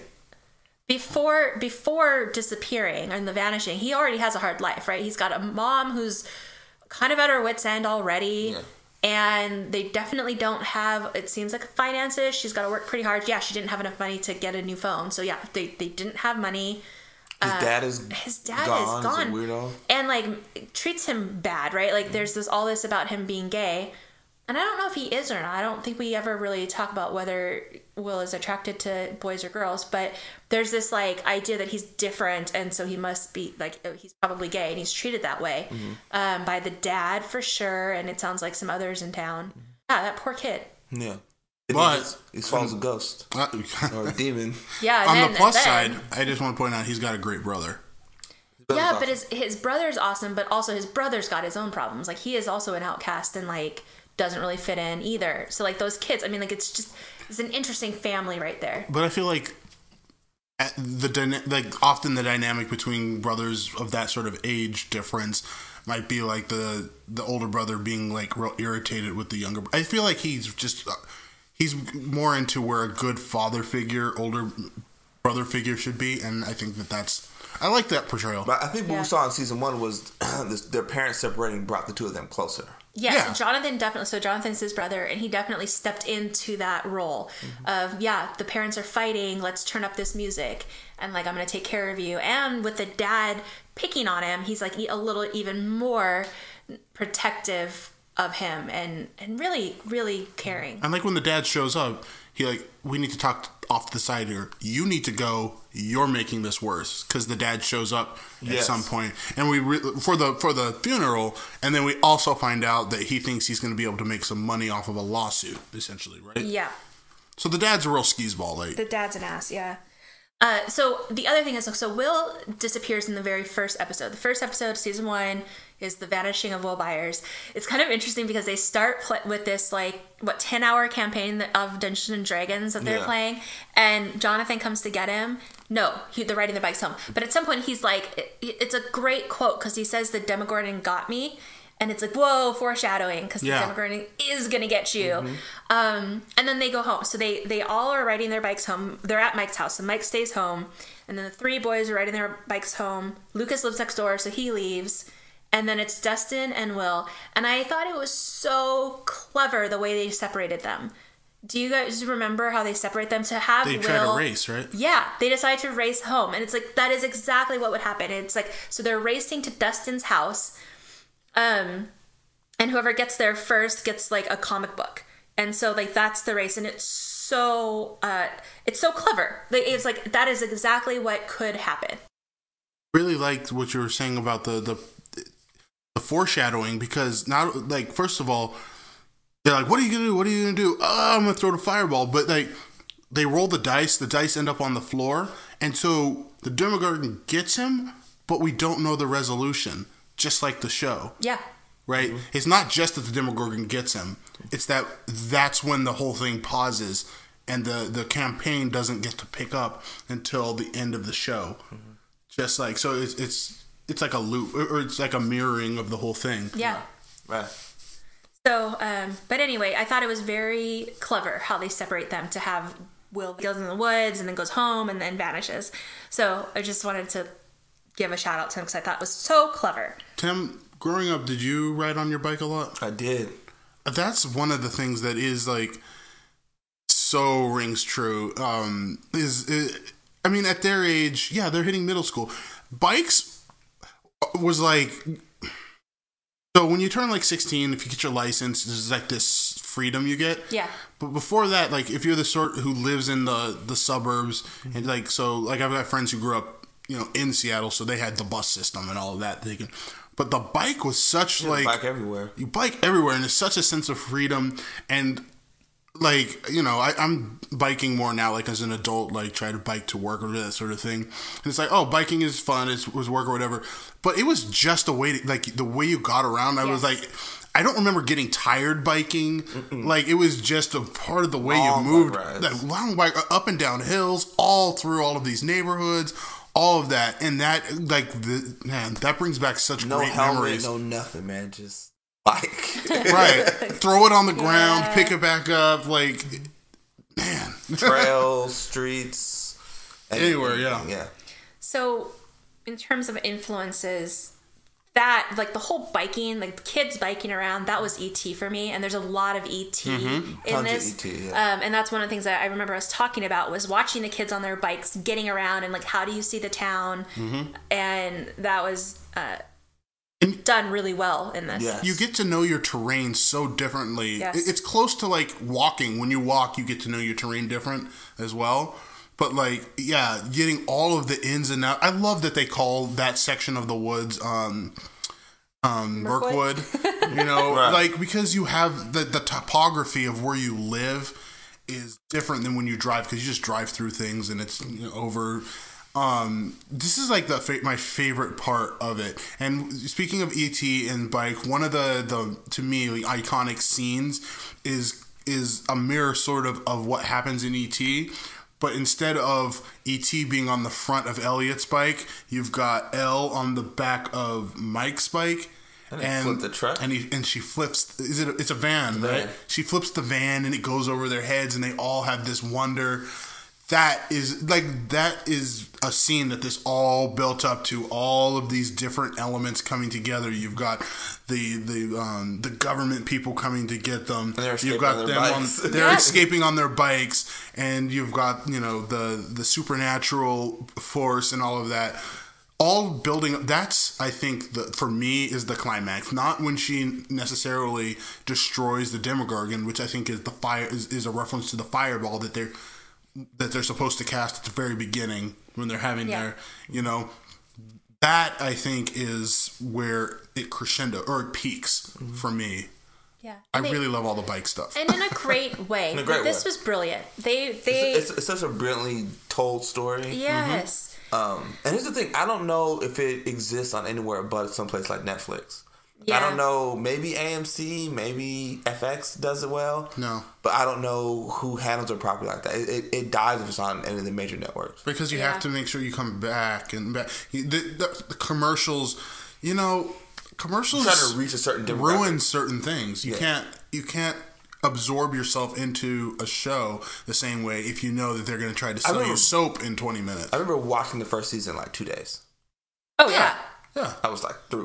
Before, before disappearing and the vanishing, he already has a hard life, right? He's got a mom who's kind of at her wit's end already. Yeah. And they definitely don't have, it seems like, finances. She's got to work pretty hard. Yeah, she didn't have enough money to get a new phone. So yeah, they, they didn't have money. His dad is His dad gone. is gone. He's a weirdo. And like treats him bad, right? Like there's this all this about him being gay. And I don't know if he is or not. I don't think we ever really talk about whether Will is attracted to boys or girls, but there's this like idea that he's different, and so he must be like, he's probably gay, and he's treated that way Mm-hmm. um, by the dad for sure, and it sounds like some others in town. Yeah, that poor kid. Yeah. But- he, just, he falls a ghost Uh, or a demon. Yeah. And On then, the plus then, side, I just want to point out he's got a great brother. yeah, Awesome. but his his brother's awesome, but also his brother's got his own problems. Like he is also an outcast and like doesn't really fit in either. So like those kids, I mean, like it's just it's an interesting family right there. But I feel like at the dyna- like often the dynamic between brothers of that sort of age difference might be like the the older brother being like real irritated with the younger. I feel like he's just uh, he's more into where a good father figure, older brother figure should be, and I think that that's I like that portrayal. But I think what Yeah. we saw in season one was this, their parents separating brought the two of them closer. Yes, Yeah. Jonathan definitely. So Jonathan's his brother, and he definitely stepped into that role of yeah, the parents are fighting. Let's turn up this music, and like I'm gonna take care of you. And with the dad picking on him, he's like a little even more protective of him, and and really really caring. And like when the dad shows up, he like, we need to talk off to the side here. You need to go. You're making this worse, because the dad shows up at Yes. some point, and we re- for the for the funeral, and then we also find out that he thinks he's going to be able to make some money off of a lawsuit, essentially, right? Yeah. So the dad's a real skis-ball, like. The dad's an ass, yeah. Uh, so the other thing is, so Will disappears in the very first episode. The first episode, season one, is the vanishing of Will Byers. It's kind of interesting because they start pl- with this like what ten hour campaign of Dungeons and Dragons that they're Yeah. playing, and Jonathan comes to get him. No, he, they're riding their bikes home. But at some point, he's like, it, it's a great quote because he says, "The Demogorgon got me." And it's like, whoa, foreshadowing, because Yeah. the Demogorgon is going to get you. Um, and then they go home. So they, they all are riding their bikes home. They're at Mike's house. So Mike stays home. And then the three boys are riding their bikes home. Lucas lives next door, so he leaves. And then it's Dustin and Will. And I thought it was so clever the way they separated them. do you guys remember how they separate them to have They Will, try to race, right? Yeah, they decide to race home, and it's like that is exactly what would happen. It's like so they're racing to Dustin's house, um, and whoever gets there first gets like a comic book, and so like that's the race, and it's so uh, it's so clever. Like, it's like that is exactly what could happen. Really liked what you were saying about the the, the foreshadowing, because now, like, first of all, they're like, what are you gonna do? What are you gonna do? Oh, I'm gonna throw the fireball. But like, they roll the dice. The dice end up on the floor, and so the Demogorgon gets him, but we don't know the resolution. Just like the show, Yeah. right? Mm-hmm. It's not just that the Demogorgon gets him. It's that that's when the whole thing pauses, and the the campaign doesn't get to pick up until the end of the show. Mm-hmm. Just like so, it's it's it's like a loop, or it's like a mirroring of the whole thing. Yeah. Right. So, um, but anyway, I thought it was very clever how they separate them to have Will goes in the woods and then goes home and then vanishes. So I just wanted to give a shout out to him because I thought it was so clever. Tim, growing up, did you ride on your bike a lot? I did. That's one of the things that is like so rings true. Um, is, is I mean, at their age, yeah, they're hitting middle school. Bikes was like. So when you turn like sixteen, if you get your license, there's like this freedom you get. Yeah. But before that, like if you're the sort who lives in the, the suburbs, mm-hmm. and like so, like I've got friends who grew up, you know, in Seattle, so they had the bus system and all of that. They can, but the bike was such you like bike everywhere. You bike everywhere, and it's such a sense of freedom. And like you know, I, I'm biking more now, like as an adult, like try to bike to work or that sort of thing. And it's like, oh, biking is fun, it was work or whatever. But it was just a way to, like the way you got around. I yes. was like, I don't remember getting tired biking. Mm-mm. Like it was just a part of the way long you moved. That long bike up and down hills, all through all of these neighborhoods, all of that, and that like the man that brings back such no great helmet, memories. No nothing, man. Just bike. Right. Throw it on the ground, yeah. Pick it back up, like man. Trails, streets, anywhere, yeah. Yeah. So in terms of influences, that like the whole biking, like kids biking around, that was E T for me, and there's a lot of E T mm-hmm. in Tons this. Of E T, yeah. Um, and that's one of the things that I remember us talking about was watching the kids on their bikes getting around and like how do you see the town, mm-hmm. and that was uh, and done really well in this. Yes. You get to know your terrain so differently. Yes. It's close to like walking. When you walk, you get to know your terrain different as well. But like, yeah, getting all of the ins and outs. I love that they call that section of the woods um, um, Mirkwood. You know, right. Like because you have the the topography of where you live is different than when you drive, because you just drive through things and it's you know, over. Um, this is like the fa- my favorite part of it. And speaking of E T and bike, one of the the to me like, iconic scenes is is a mirror sort of of what happens in E T. But instead of E T being on the front of Elliot's bike, you've got Elle on the back of Mike's bike. And, and flip the truck. And he, and she flips. Is it? A, it's a van, the right? Van. She flips the van, and it goes over their heads, and they all have this wonder. That is like that is a scene that this all built up to, all of these different elements coming together. You've got the the um, the government people coming to get them. You've got on them bikes. on they're escaping on their bikes, and you've got you know the the supernatural force and all of that. All building. That's I think the for me is the climax. Not when she necessarily destroys the Demogorgon, which I think is the fire is, is a reference to the fireball that they're. that they're supposed to cast at the very beginning when they're having yeah. their, you know, that I think is where it crescendo or it peaks mm-hmm. for me. Yeah, I they, really love all the bike stuff, and in a great way. in a great this way. was brilliant. They they it's, it's, it's such a brilliantly told story. Yes. Mm-hmm. Um, and here's the thing: I don't know if it exists on anywhere but someplace like Netflix. Yeah. I don't know. Maybe A M C, maybe F X does it well. No, but I don't know who handles it properly like that. It, it, it dies if it's on any of the major networks because you yeah. have to make sure you come back and back. The, the, the commercials, you know, commercials try to reach a certain ruin certain things. You yeah. can't. You can't absorb yourself into a show the same way if you know that they're going to try to sell remember, you soap in twenty minutes. I remember watching the first season in like two days. Oh yeah, yeah. I was like through it.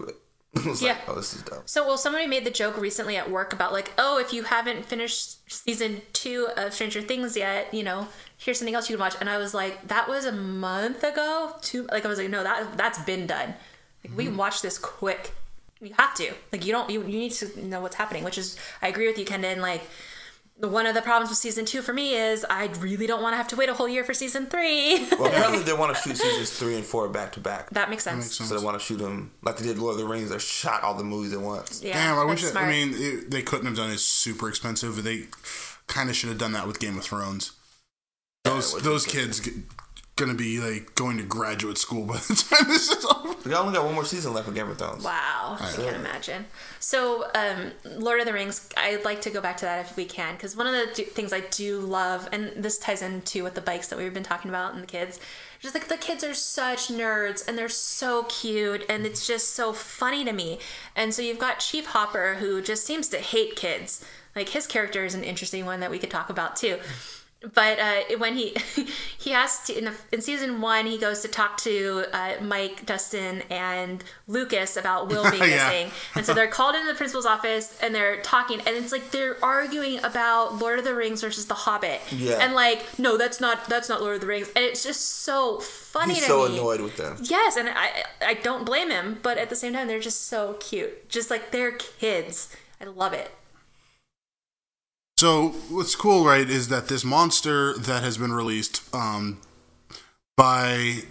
I was Yeah. like, oh, this is dope. So, well, somebody made the joke recently at work about like, oh, if you haven't finished season two of Stranger Things yet, you know, here's something else you can watch. And I was like, that was a month ago. Two, like I was like, no, that that's been done. Like, we can watch this quick. You have to. Like, you don't. You, you need to know what's happening. Which is, I agree with you, Kendon. Like, one of the problems with season two for me is I really don't want to have to wait a whole year for season three. Well, apparently they want to shoot seasons three and four back to back. That makes sense. That makes sense. So they want to shoot them like they did Lord of the Rings. They shot all the movies at once. Yeah, Damn, I wish. that's It, I smart. mean, it, they couldn't have done it super expensive. They kind of should have done that with Game of Thrones. Those Yeah, those kids g- gonna be like going to graduate school by the time this is over. We only got one more season left of Game of Thrones. Wow, I can't imagine. So, um, Lord of the Rings, I'd like to go back to that if we can, because one of the do- things I do love, and this ties into with the bikes that we've been talking about and the kids, just like the kids are such nerds and they're so cute and it's just so funny to me. And so you've got Chief Hopper, who just seems to hate kids. Like, his character is an interesting one that we could talk about too. But uh, when he he has to in, the, in season one, he goes to talk to uh, Mike, Dustin, and Lucas about Will being Yeah. missing, and so they're called into the principal's office and they're talking, and it's like they're arguing about Lord of the Rings versus The Hobbit, Yeah. and like, no, that's not that's not Lord of the Rings, and it's just so funny He's to so me. annoyed with them. Yes, and I I don't blame him, but at the same time, they're just so cute, just like they're kids. I love it. So what's cool, right, is that this monster that has been released um, by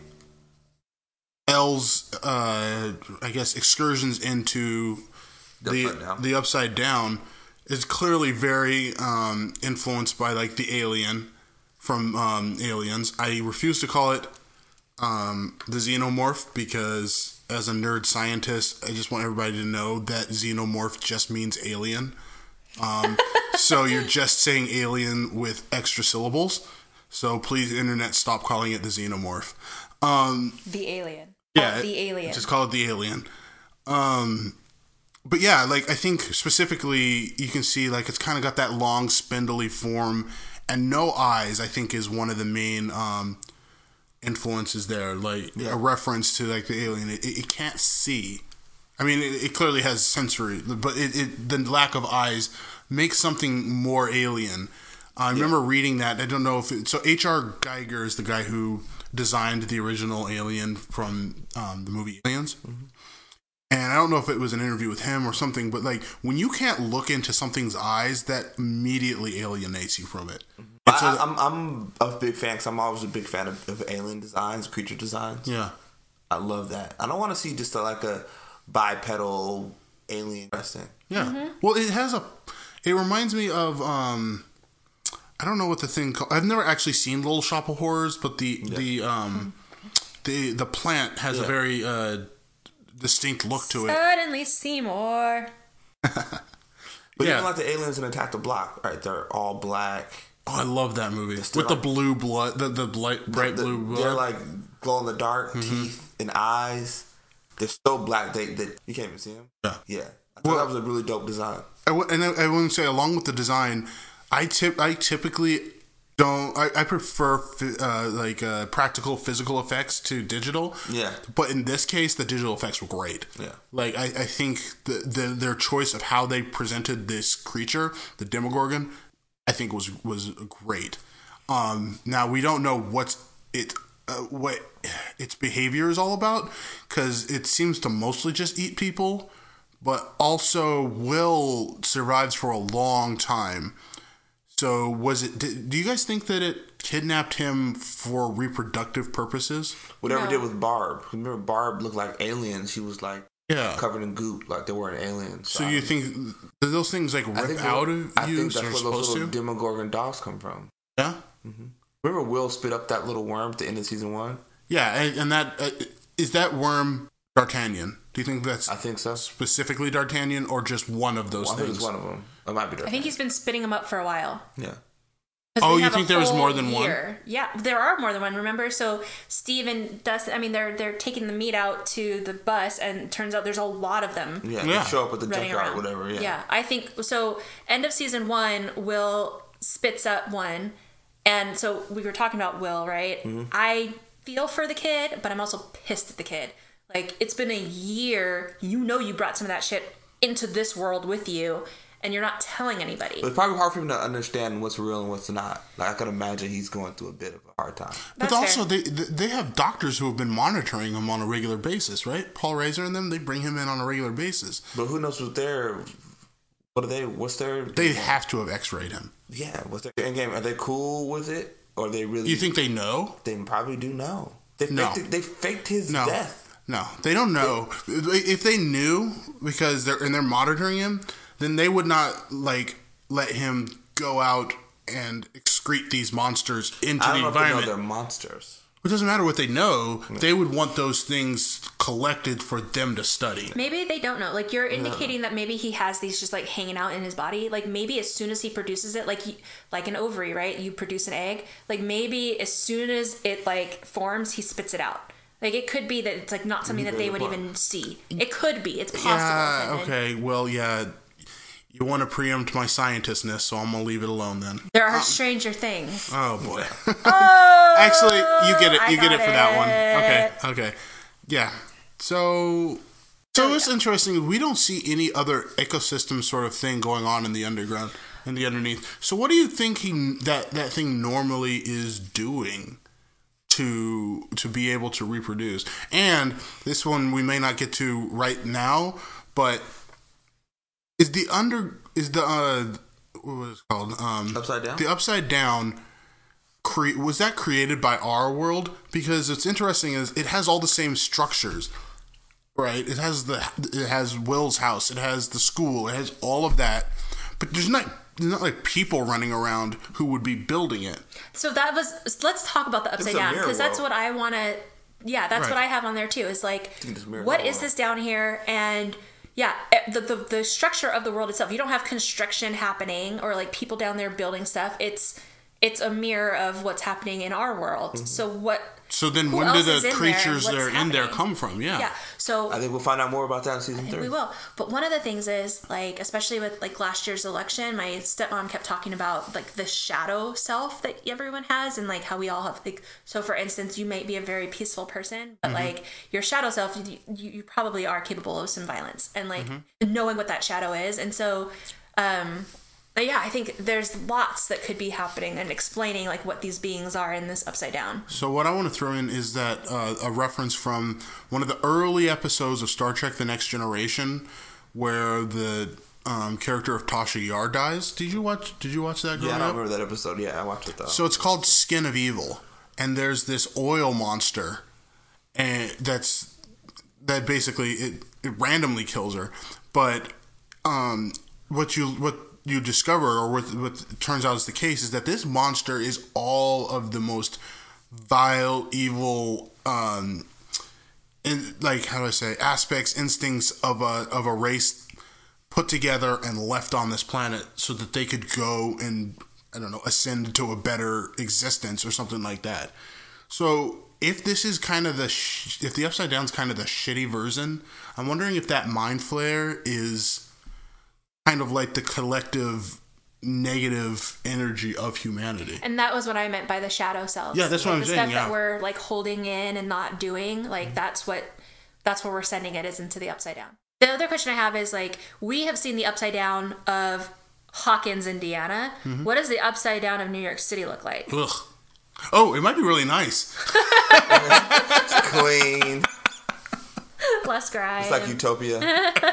Elle's, uh, I guess, excursions into The the Upside Down. the Upside Down is clearly very um, influenced by like the alien from um, Aliens. I refuse to call it um, the xenomorph because as a nerd scientist, I just want everybody to know that xenomorph just means alien. Um, so you're just saying alien with extra syllables. So please, internet, stop calling it the xenomorph. Um, The alien. yeah, Oh, the alien. Just call it the alien. Um, but yeah, like I think specifically, you can see like it's kind of got that long, spindly form, and no eyes. I think is one of the main um, influences there. Like Yeah. a reference to like the alien. It, it can't see. I mean, it, it clearly has sensory, but it, it the lack of eyes makes something more alien. I remember reading that. I don't know if it, so. H R. Geiger is the guy who designed the original Alien from um, the movie Aliens, Mm-hmm. and I don't know if it was an interview with him or something. But like when you can't look into something's eyes, that immediately alienates you from it. Mm-hmm. And so I, that- I'm I'm a big fan because I'm always a big fan of, of alien designs, creature designs. yeah. I love that. I don't want to see just a, like a bipedal alien resting. Yeah. Well, it has a. It reminds me of. um I don't know what the thing called. I've never actually seen Little Shop of Horrors, but the the um the the plant has a Yeah. very uh distinct look to it. Suddenly Seymour. But Yeah. even like the aliens in Attack the Block, right? They're all black. Oh, I love that movie still with the like- blue blood, the the bright, bright The- blue blood. They're like glow in the dark Mm-hmm. teeth and eyes. They're so black they that you can't even see them. Yeah. Yeah. I thought Well- that was a really dope design. I w- and I, I wouldn't say along with the design, I tip I typically don't. I, I prefer fi- uh, like uh, practical physical effects to digital. Yeah. But in this case, the digital effects were great. Yeah. Like I, I think the, the their choice of how they presented this creature, the Demogorgon, I think was was great. Um, now we don't know what's it uh, what its behavior is all about because it seems to mostly just eat people, but also Will survives for a long time. So was it? Did, do you guys think that it kidnapped him for reproductive purposes? Whatever No. it did with Barb. Remember Barb looked like alien. She was like Yeah. covered in goop, like they weren't aliens. So I you don't- think do those things like I rip think out that- of I you? think So that's they're where those supposed little to. Demogorgon dogs come from. Yeah. Remember Will spit up that little worm at the end of season one? Yeah, and, and that uh, is that worm D'Artagnan. Do you think that's I think so. specifically D'Artagnan or just one of those Well, I think things? it's one of them. It might be. I think he's been spitting them up for a while. Yeah. 'Cause Oh, we you have a think there was whole more than one? year. Yeah, there are more than one. Remember, so Steve and Dustin. I mean, they're they're taking the meat out to the bus, and it turns out there's a lot of them Yeah. Yeah. They show up at the running junkyard, around. whatever. Yeah. yeah, I think so. End of season one, Will spits up one, and so we were talking about Will, right? Mm-hmm. I feel for the kid, but I'm also pissed at the kid. Like, it's been a year. You know you brought some of that shit into this world with you, and you're not telling anybody. But it's probably hard for him to understand what's real and what's not. Like, I could imagine he's going through a bit of a hard time. But That's also, fair. they they have doctors who have been monitoring him on a regular basis, right? Paul Reiser and them, they bring him in on a regular basis. But who knows what their... What are they... What's their... They have to have x-rayed him. Yeah, what's their end game? Are they cool with it? Or are they really... You think they know? They probably do know. They faked, No. it, they faked his No. death. No, they don't know. If they knew, because they're and they're monitoring him, then they would not like let him go out and excrete these monsters into I don't the know if they know environment. they're monsters. It doesn't matter what they know. They would want those things collected for them to study. Maybe they don't know. Like, you're indicating that maybe he has these just like hanging out in his body. Like, maybe as soon as he produces it, like you, like an ovary, right? You produce an egg. Like, maybe as soon as it like forms, he spits it out. Like, it could be that it's like not something that they would even see. It could be. It's possible. Yeah, And okay. Well, yeah. You want to preempt my scientistness, so I'm going to leave it alone then. there are stranger things. Oh, boy. Oh, Actually, you get it. I You get it got for that one. it. Okay, okay. Yeah. So, so it's interesting. We don't see any other ecosystem sort of thing going on in the underground, in the underneath. So what do you think he that, that thing normally is doing to to be able to reproduce? And this one we may not get to right now, but is the under is the uh what was it called um Upside Down? the upside down cre- was that created by our world? Because it's interesting is it has all the same structures, right? It has the it has Will's house, it has the school, it has all of that, but there's not there's not like people running around who would be building it. So that was. Let's talk about the upside a down, mirror because that's world. what I want to. Yeah, that's Right. what I have on there too. Is like, this mirror what world. is this down here? And yeah, it- the, the the structure of the world itself. You don't have construction happening or like people down there building stuff. It's it's a mirror of what's happening in our world. Mm-hmm. So what? So then Who when do else is the in there? creatures that What's are in there happening? come from? Yeah. Yeah. So I think we'll find out more about that in season three. we will. But one of the things is, like, especially with like last year's election, my stepmom kept talking about like the shadow self that everyone has, and like how we all have like. So, for instance, you might be a very peaceful person, but like your shadow self, you, you, you probably are capable of some violence, and like knowing what that shadow is, and so. um But yeah, I think there's lots that could be happening and explaining like what these beings are in this upside down. So what I want to throw in is that uh, a reference from one of the early episodes of Star Trek: The Next Generation, where the um, character of Tasha Yar dies. Did you watch? Did you watch that? Yeah, I growing don't up? remember that episode. Yeah, I watched it though. So it's called Skin of Evil, and there's this oil monster, and that's that basically it, it randomly kills her. But um, what you what you discover, or what, what turns out is the case, is that this monster is all of the most vile, evil, um, in, like how do I say, aspects, instincts of a of a race put together and left on this planet so that they could go and, I don't know, ascend to a better existence or something like that. So if this is kind of the sh- if the Upside Down's kind of the shitty version, I'm wondering if that Mind Flare is kind of like the collective negative energy of humanity. And that was what I meant by the shadow selves. Yeah, that's what Like, I'm the saying, stuff yeah. that we're like holding in and not doing, like that's what that's where we're sending it, is into the upside down. The other question I have is like, we have seen the upside down of Hawkins, Indiana. Mm-hmm. What does the upside down of New York City look like? Ugh. Oh, it might be really nice. Clean. Less grime. It's like Utopia.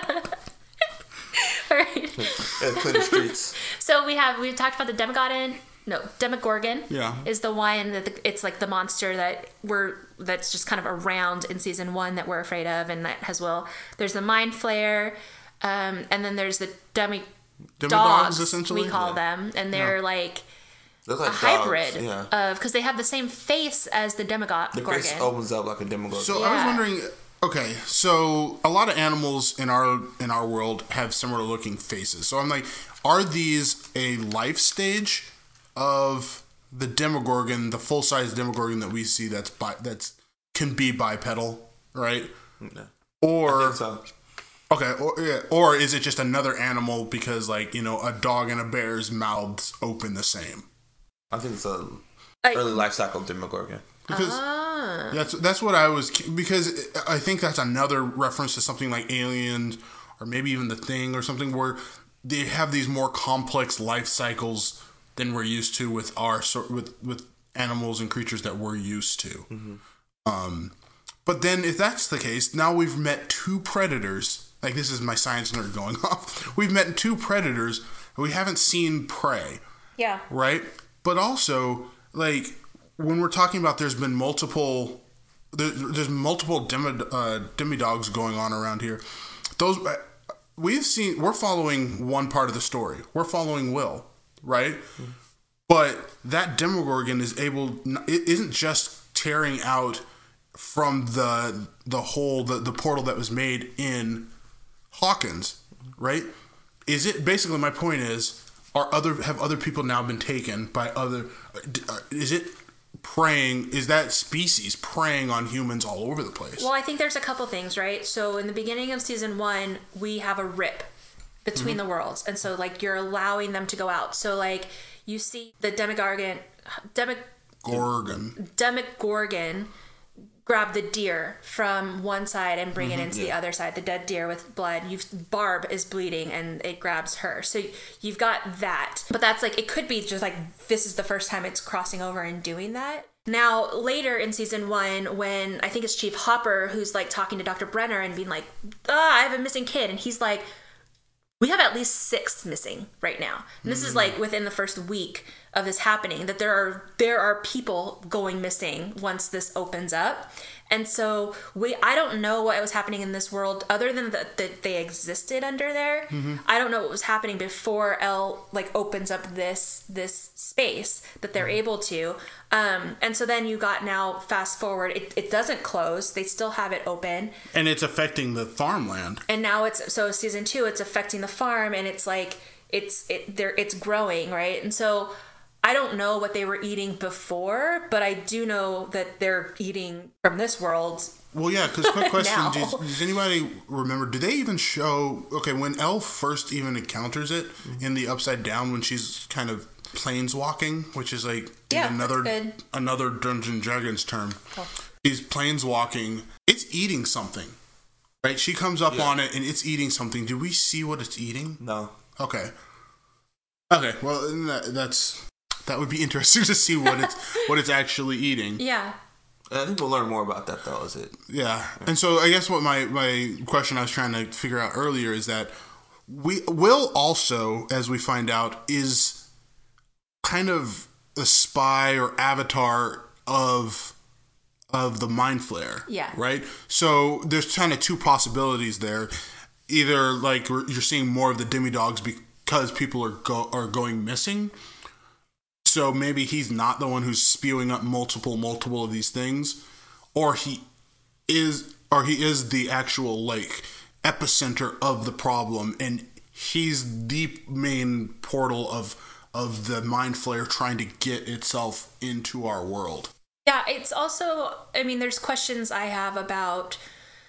Right. Yeah, clean streets. So we have we've talked about the Demogorgon. No, Demogorgon. Yeah. Is the one that the, it's like the monster that we're that's just kind of around in season one that we're afraid of, and that has Will. There's the Mind Flayer, um, and then there's the Demi Demodogs, dogs, essentially? we call Yeah. them, and they're Yeah. like Look a like dogs. hybrid Yeah. of, because they have the same face as the Demogorgon. The face opens up like a Demogorgon. So I was Yeah. wondering, okay, so a lot of animals in our in our world have similar looking faces. So I'm like, are these a life stage of the Demogorgon, the full size Demogorgon that we see that's bi- that's can be bipedal, right? Yeah. Or So okay, or, yeah, or is it just another animal because like, you know, a dog and a bear's mouths open the same? I think it's a I- early life cycle Demogorgon. Because Oh. Ah. That's that's what I was, because I think that's another reference to something like Aliens or maybe even The Thing or something, where they have these more complex life cycles than we're used to with our with with animals and creatures that we're used to. Mm-hmm. Um, but then if that's the case, now we've met two predators. Like, this is my science nerd going off. We've met two predators. We haven't seen prey. Yeah. Right? But also, like, when we're talking about there's been multiple, there, there's multiple demi, uh, demi-dogs going on around here. Those, we've seen, we're following one part of the story. We're following Will, right? Mm-hmm. But that Demogorgon is able, it isn't just tearing out from the the hole, the, the portal that was made in Hawkins, right? Is it, basically my point is, are other, have other people now been taken by other, is it preying, is that species preying on humans all over the place? Well, I think there's a couple things, right? So in the beginning of season one, we have a rip between mm-hmm. the worlds. And so, like, you're allowing them to go out. So, like, you see the Demogorgon, Demogorgon, Demogorgon grab the deer from one side and bring mm-hmm, it into yeah. the other side, the dead deer with blood. You've, Barb is bleeding and it grabs her. So you've got that. But that's like, it could be just like, this is the first time it's crossing over and doing that. Now, later in season one, when I think it's Chief Hopper who's like talking to Doctor Brenner and being like, ah, I have a missing kid. And he's like, we have at least six missing right now. And this mm. is like within the first week of this happening, that there are there are people going missing once this opens up. And so we I don't know what was happening in this world other than that, that they existed under there. Mm-hmm. I don't know what was happening before Elle like opens up this this space that they're mm-hmm. able to. Um, and so then you got now fast forward, it, it doesn't close. They still have it open. And it's affecting the farmland. And now it's, so season two, it's affecting the farm and it's like, it's, it, they're, it's growing. Right. And so I don't know what they were eating before, but I do know that they're eating from this world. Well, yeah, because quick question, does, does anybody remember, do they even show, okay, when Elle first even encounters it mm-hmm. in the Upside Down, when she's kind of planeswalking, which is like yeah, another another Dungeons and Dragons term. Cool. She's planeswalking. It's eating something, right? She comes up yeah. on it and it's eating something. Do we see what it's eating? No. Okay. Okay. Well, that, that's that would be interesting to see what it's what it's actually eating. Yeah. I think we'll learn more about that, though. Is it? Yeah. And so I guess what my my question I was trying to figure out earlier is that we Will also, as we find out, is kind of a spy or avatar of of the Mind Flayer. Yeah. Right? So there's kind of two possibilities there. Either like you're seeing more of the demi-dogs because people are go- are going missing. So maybe he's not the one who's spewing up multiple multiple of these things, or he is or he is the actual like epicenter of the problem and he's the main portal of of the Mind Flayer trying to get itself into our world. Yeah, it's also, I mean, there's questions I have about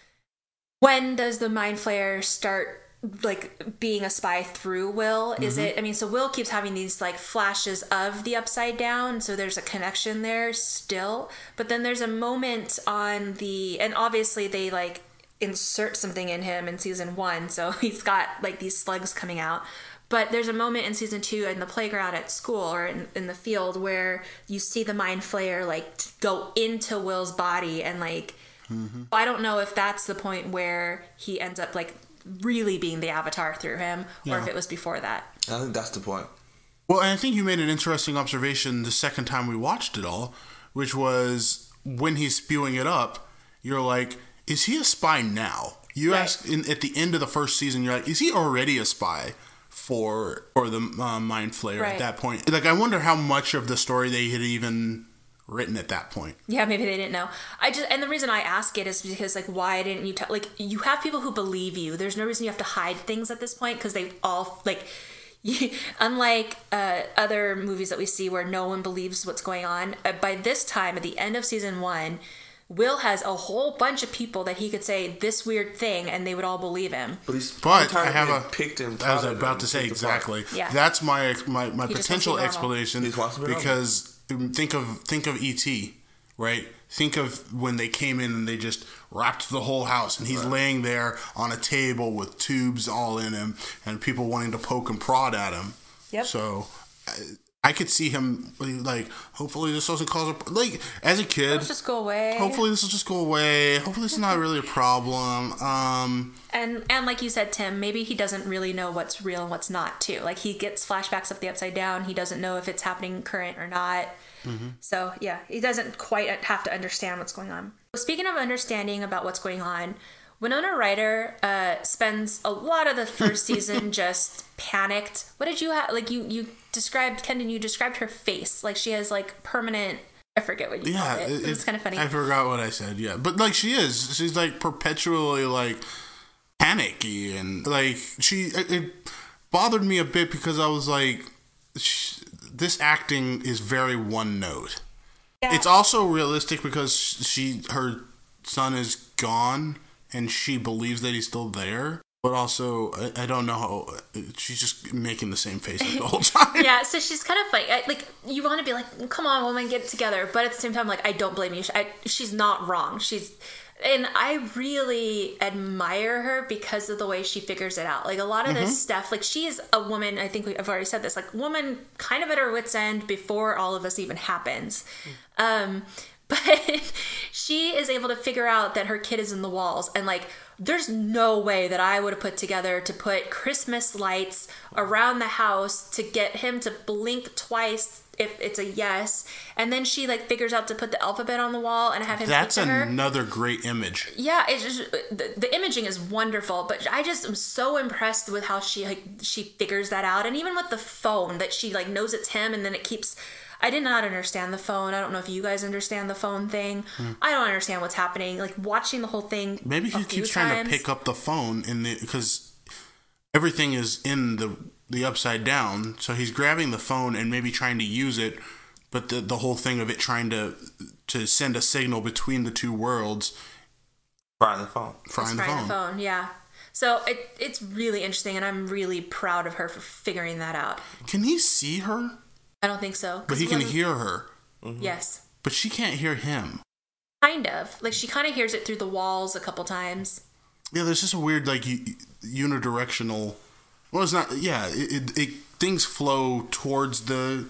when does the Mind Flayer start, like, being a spy through Will? Is mm-hmm. it, I mean, so Will keeps having these, like, flashes of the Upside Down, so there's a connection there still. But then there's a moment on the, and obviously they, like, insert something in him in season one, so he's got, like, these slugs coming out. But there's a moment in season two in the playground at school or in, in the field where you see the Mind Flayer like go into Will's body and like, mm-hmm. I don't know if that's the point where he ends up like really being the avatar through him or yeah. if it was before that. I think that's the point. Well, and I think you made an interesting observation the second time we watched it all, which was when he's spewing it up, you're like, is he a spy now? You right. asked in, at the end of the first season, you're like, is he already a spy? For for the uh, Mind Flayer right. at that point. Like, I wonder how much of the story they had even written at that point. Yeah, maybe they didn't know. I just and the reason I ask it is because, like, why didn't you tell? Like, you have people who believe you. There's no reason you have to hide things at this point because they all like. You, unlike uh, other movies that we see where no one believes what's going on, uh, by this time at the end of season one, Will has a whole bunch of people that he could say this weird thing and they would all believe him. But, he's but I have a picked him. I was about to say exactly. Yeah. That's my my, my potential explanation because think of think of E T, right? think of when they came in and they just wrapped the whole house, and he's right. laying there on a table with tubes all in him, and people wanting to poke and prod at him. Yep. So I could see him like, hopefully this doesn't cause a like as a kid. Let's just go away. Hopefully this will just go away. Hopefully this is not really a problem. Um, and and like you said, Tim, maybe he doesn't really know what's real and what's not too. Like he gets flashbacks of the Upside Down. He doesn't know if it's happening current or not. Mm-hmm. So yeah, he doesn't quite have to understand what's going on. Speaking of understanding about what's going on, Winona Ryder uh, spends a lot of the first season just panicked. What did you have? Like you, you described, Kendon, you described her face. Like she has like permanent, I forget what you yeah, called it. It, it was kind of funny. I forgot what I said, yeah. But like she is. She's like perpetually like panicky. And like she, it, it bothered me a bit because I was like, she, this acting is very one note. Yeah. It's also realistic because she, her son is gone. And she believes that he's still there, but also I, I don't know how she's just making the same face the whole time. Yeah, so she's kind of funny. I, like you want to be like, "Come on, woman, get it together," but at the same time, like I don't blame you. She, I, she's not wrong. She's, and I really admire her because of the way she figures it out. Like a lot of mm-hmm. this stuff, like she is a woman. I think I've already said this. Like woman, kind of at her wit's end before all of this even happens. Mm. Um. But she is able to figure out that her kid is in the walls. And, like, there's no way that I would have put together to put Christmas lights around the house to get him to blink twice if it's a yes. And then she, like, figures out to put the alphabet on the wall and have him That's speak to her. Another great image. Yeah, it's just, the, the imaging is wonderful. But I just am so impressed with how she, like, she figures that out. And even with the phone, that she, like, knows it's him and then it keeps... I did not understand the phone. I don't know if you guys understand the phone thing. Hmm. I don't understand what's happening. Like watching the whole thing. Maybe he keeps trying times. to pick up the phone in the because everything is in the the Upside Down. So he's grabbing the phone and maybe trying to use it, but the the whole thing of it trying to to send a signal between the two worlds. Frying the phone. Frying the phone. the phone. Yeah. So it it's really interesting, and I'm really proud of her for figuring that out. Can he see her? I don't think so. But he can hear her. Mm-hmm. Yes. But she can't hear him. Kind of. Like, she kind of hears it through the walls a couple times. Yeah, there's just a weird, like, unidirectional... Well, it's not... Yeah, it, it, it things flow towards the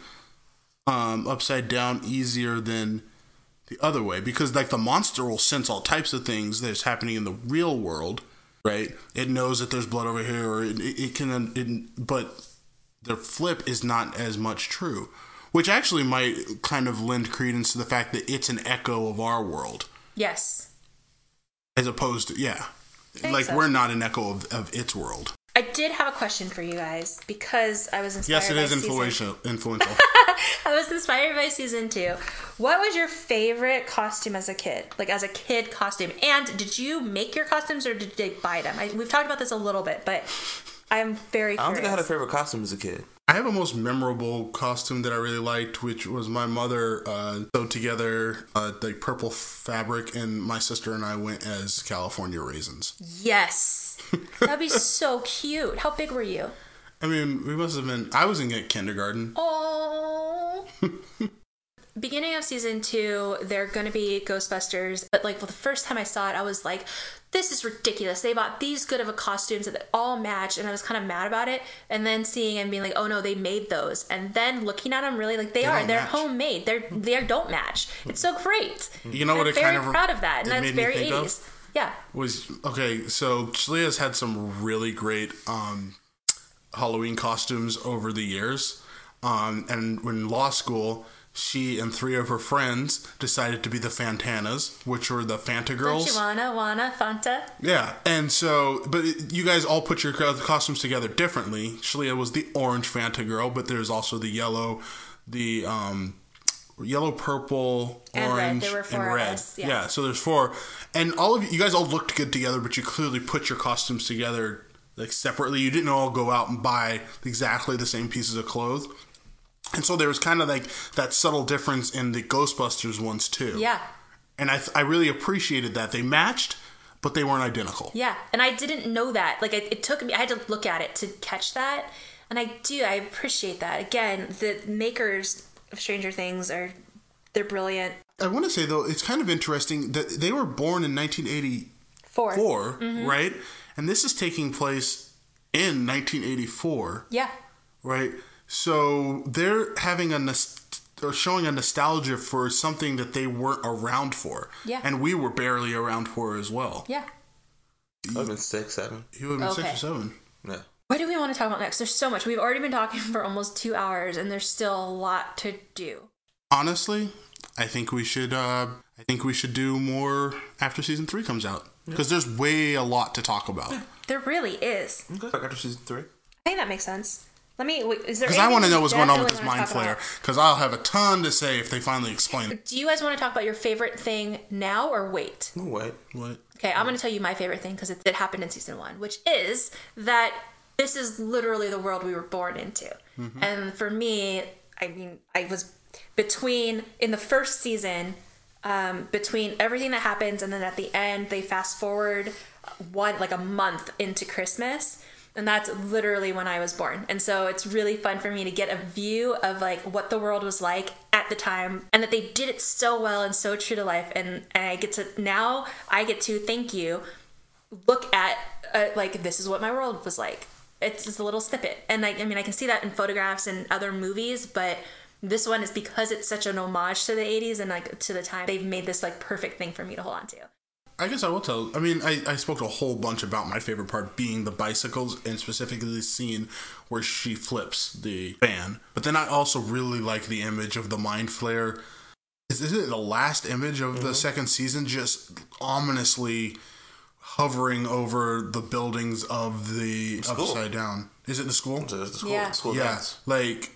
um, Upside Down easier than the other way. Because, like, the monster will sense all types of things that's happening in the real world, right? It knows that there's blood over here, or it, it can... It, but... The flip is not as much true, which actually might kind of lend credence to the fact that it's an echo of our world. Yes. As opposed to, yeah. Like, so. We're not an echo of, of its world. I did have a question for you guys because I was inspired Yes, it by is influential. Season... influential. I was inspired by season two. What was your favorite costume as a kid? Like, as a kid costume? And did you make your costumes or did they buy them? I, we've talked about this a little bit, but... I'm very curious. I don't think I had a favorite costume as a kid. I have a most memorable costume that I really liked, which was my mother uh, sewed together uh, like purple fabric, and my sister and I went as California raisins. Yes. That'd be so cute. How big were you? I mean, we must have been... I was in kindergarten. Oh. Beginning of season two, they're going to be Ghostbusters. But, like, well, the first time I saw it, I was like... This is ridiculous. They bought these good of a costumes that all match, and I was kind of mad about it. And then seeing and being like, "Oh no, they made those." And then looking at them, really like they, they are. They're match. homemade. They're they don't match. It's so great. You know and what? I'm it very kind of proud of that, and that's very eighties. Yeah. Was okay. So Shalia's had some really great um, Halloween costumes over the years, um, and when law school. She and three of her friends decided to be the Fantanas, which were the Fanta girls. Don't you wanna, wanna, Fanta? Yeah, and so, but it, you guys all put your costumes together differently. Shalia was the orange Fanta girl, but there's also the yellow, the um, yellow, purple, and orange, red. There were four and red. Of us, yeah. yeah, so there's four. And all of you, you guys all looked good together, but you clearly put your costumes together like separately. You didn't all go out and buy exactly the same pieces of clothes. And so there was kind of like that subtle difference in the Ghostbusters ones too. Yeah. And I th- I really appreciated that. They matched, but they weren't identical. Yeah. And I didn't know that. Like, it, it took me, I had to look at it to catch that. And I do, I appreciate that. Again, the makers of Stranger Things are, they're brilliant. I want to say, though, it's kind of interesting that they were born in nineteen eighty-four, Four. Mm-hmm. right? And this is taking place in nineteen eighty-four. Yeah. Right? So they're having a or showing a nostalgia for something that they weren't around for. Yeah. And we were barely around for as well. Yeah. He would have been six, seven. He would have been Okay. six or seven. Yeah. What do we want to talk about next? There's so much. We've already been talking for almost two hours, and there's still a lot to do. Honestly, I think we should. Uh, I think we should do more after season three comes out because there's way a lot to talk about. There really is. Okay. Back after season three. I think that makes sense. Let me. Wait, is there? Because I want to anything know you what's going on with definitely this wanna mind talk flayer. Because I'll have a ton to say if they finally explain it. about? Do you guys want to talk about your favorite thing now or wait? No, wait. What? Okay, I'm going to tell you my favorite thing because it, it happened in season one, which is that this is literally the world we were born into. Mm-hmm. And for me, I mean, I was between, in the first season, um, between everything that happens and then at the end, they fast forward one, like a month into Christmas. And that's literally when I was born. And so it's really fun for me to get a view of like what the world was like at the time and that they did it so well and so true to life. And, and I get to, now I get to, thank you, look at uh, like, this is what my world was like. It's just a little snippet. And I, I mean, I can see that in photographs and other movies, but this one is because it's such an homage to the eighties and like to the time, they've made this like perfect thing for me to hold on to. I guess I will tell. I mean, I, I spoke a whole bunch about my favorite part being the bicycles and specifically the scene where she flips the van. But then I also really like the image of the mind flare. Is, is it the last image of mm-hmm. the second season? Just ominously hovering over the buildings of the, the Upside Down. Is it the school? It's the school. Yeah. The school yeah. dance. Like,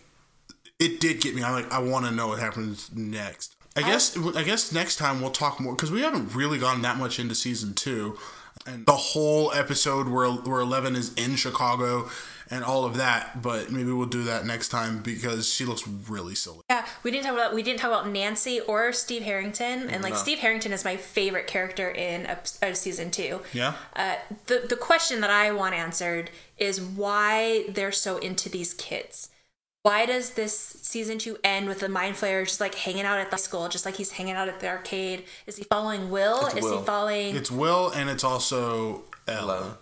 it did get me. I like. I want to know what happens next. I guess I guess next time we'll talk more because we haven't really gone that much into season two, and the whole episode where where Eleven is in Chicago and all of that. But maybe we'll do that next time because she looks really silly. Yeah, we didn't talk about we didn't talk about Nancy or Steve Harrington, and like No. Steve Harrington is my favorite character in uh, season two. Yeah. Uh, the the question that I want answered is why they're so into these kids. Why does this season two end with the mind flayer just like hanging out at the school, just like he's hanging out at the arcade? Is he following Will? It's is Will. he following? It's Will and it's also Ella. Ella.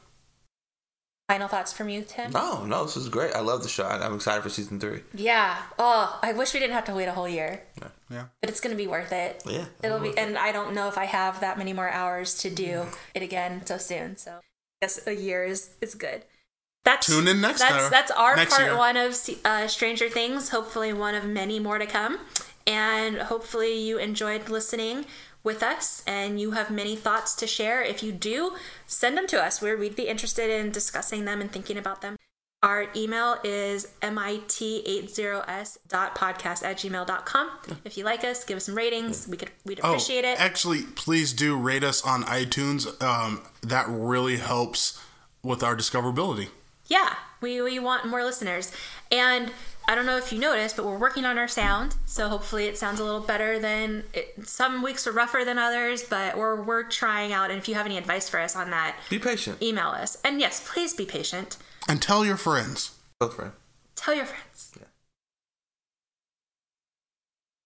Final thoughts from you, Tim? No, no, this is great. I love the show. I- I'm excited for season three. Yeah. Oh, I wish we didn't have to wait a whole year, Yeah. but it's gonna be worth it. Yeah, It'll be, worth it. and I don't know if I have that many more hours to do it again so soon. So I guess a year is is good. That's, Tune in next that's, time. That's our Next part year. one of uh, Stranger Things. Hopefully one of many more to come. And hopefully you enjoyed listening with us and you have many thoughts to share. If you do, send them to us. Where we'd be interested in discussing them and thinking about them. Our email is mit eighty s dot podcast at gmail dot com. If you like us, give us some ratings. We could, we'd appreciate oh, it. Actually, please do rate us on iTunes. Um, that really helps with our discoverability. Yeah, we, we want more listeners. And I don't know if you noticed, but we're working on our sound. So hopefully it sounds a little better than... It, some weeks are rougher than others, but we're, we're trying out. And if you have any advice for us on that, Be patient. email us. And yes, please be patient. And tell your friends. Tell a friend. Tell your friends. Yeah.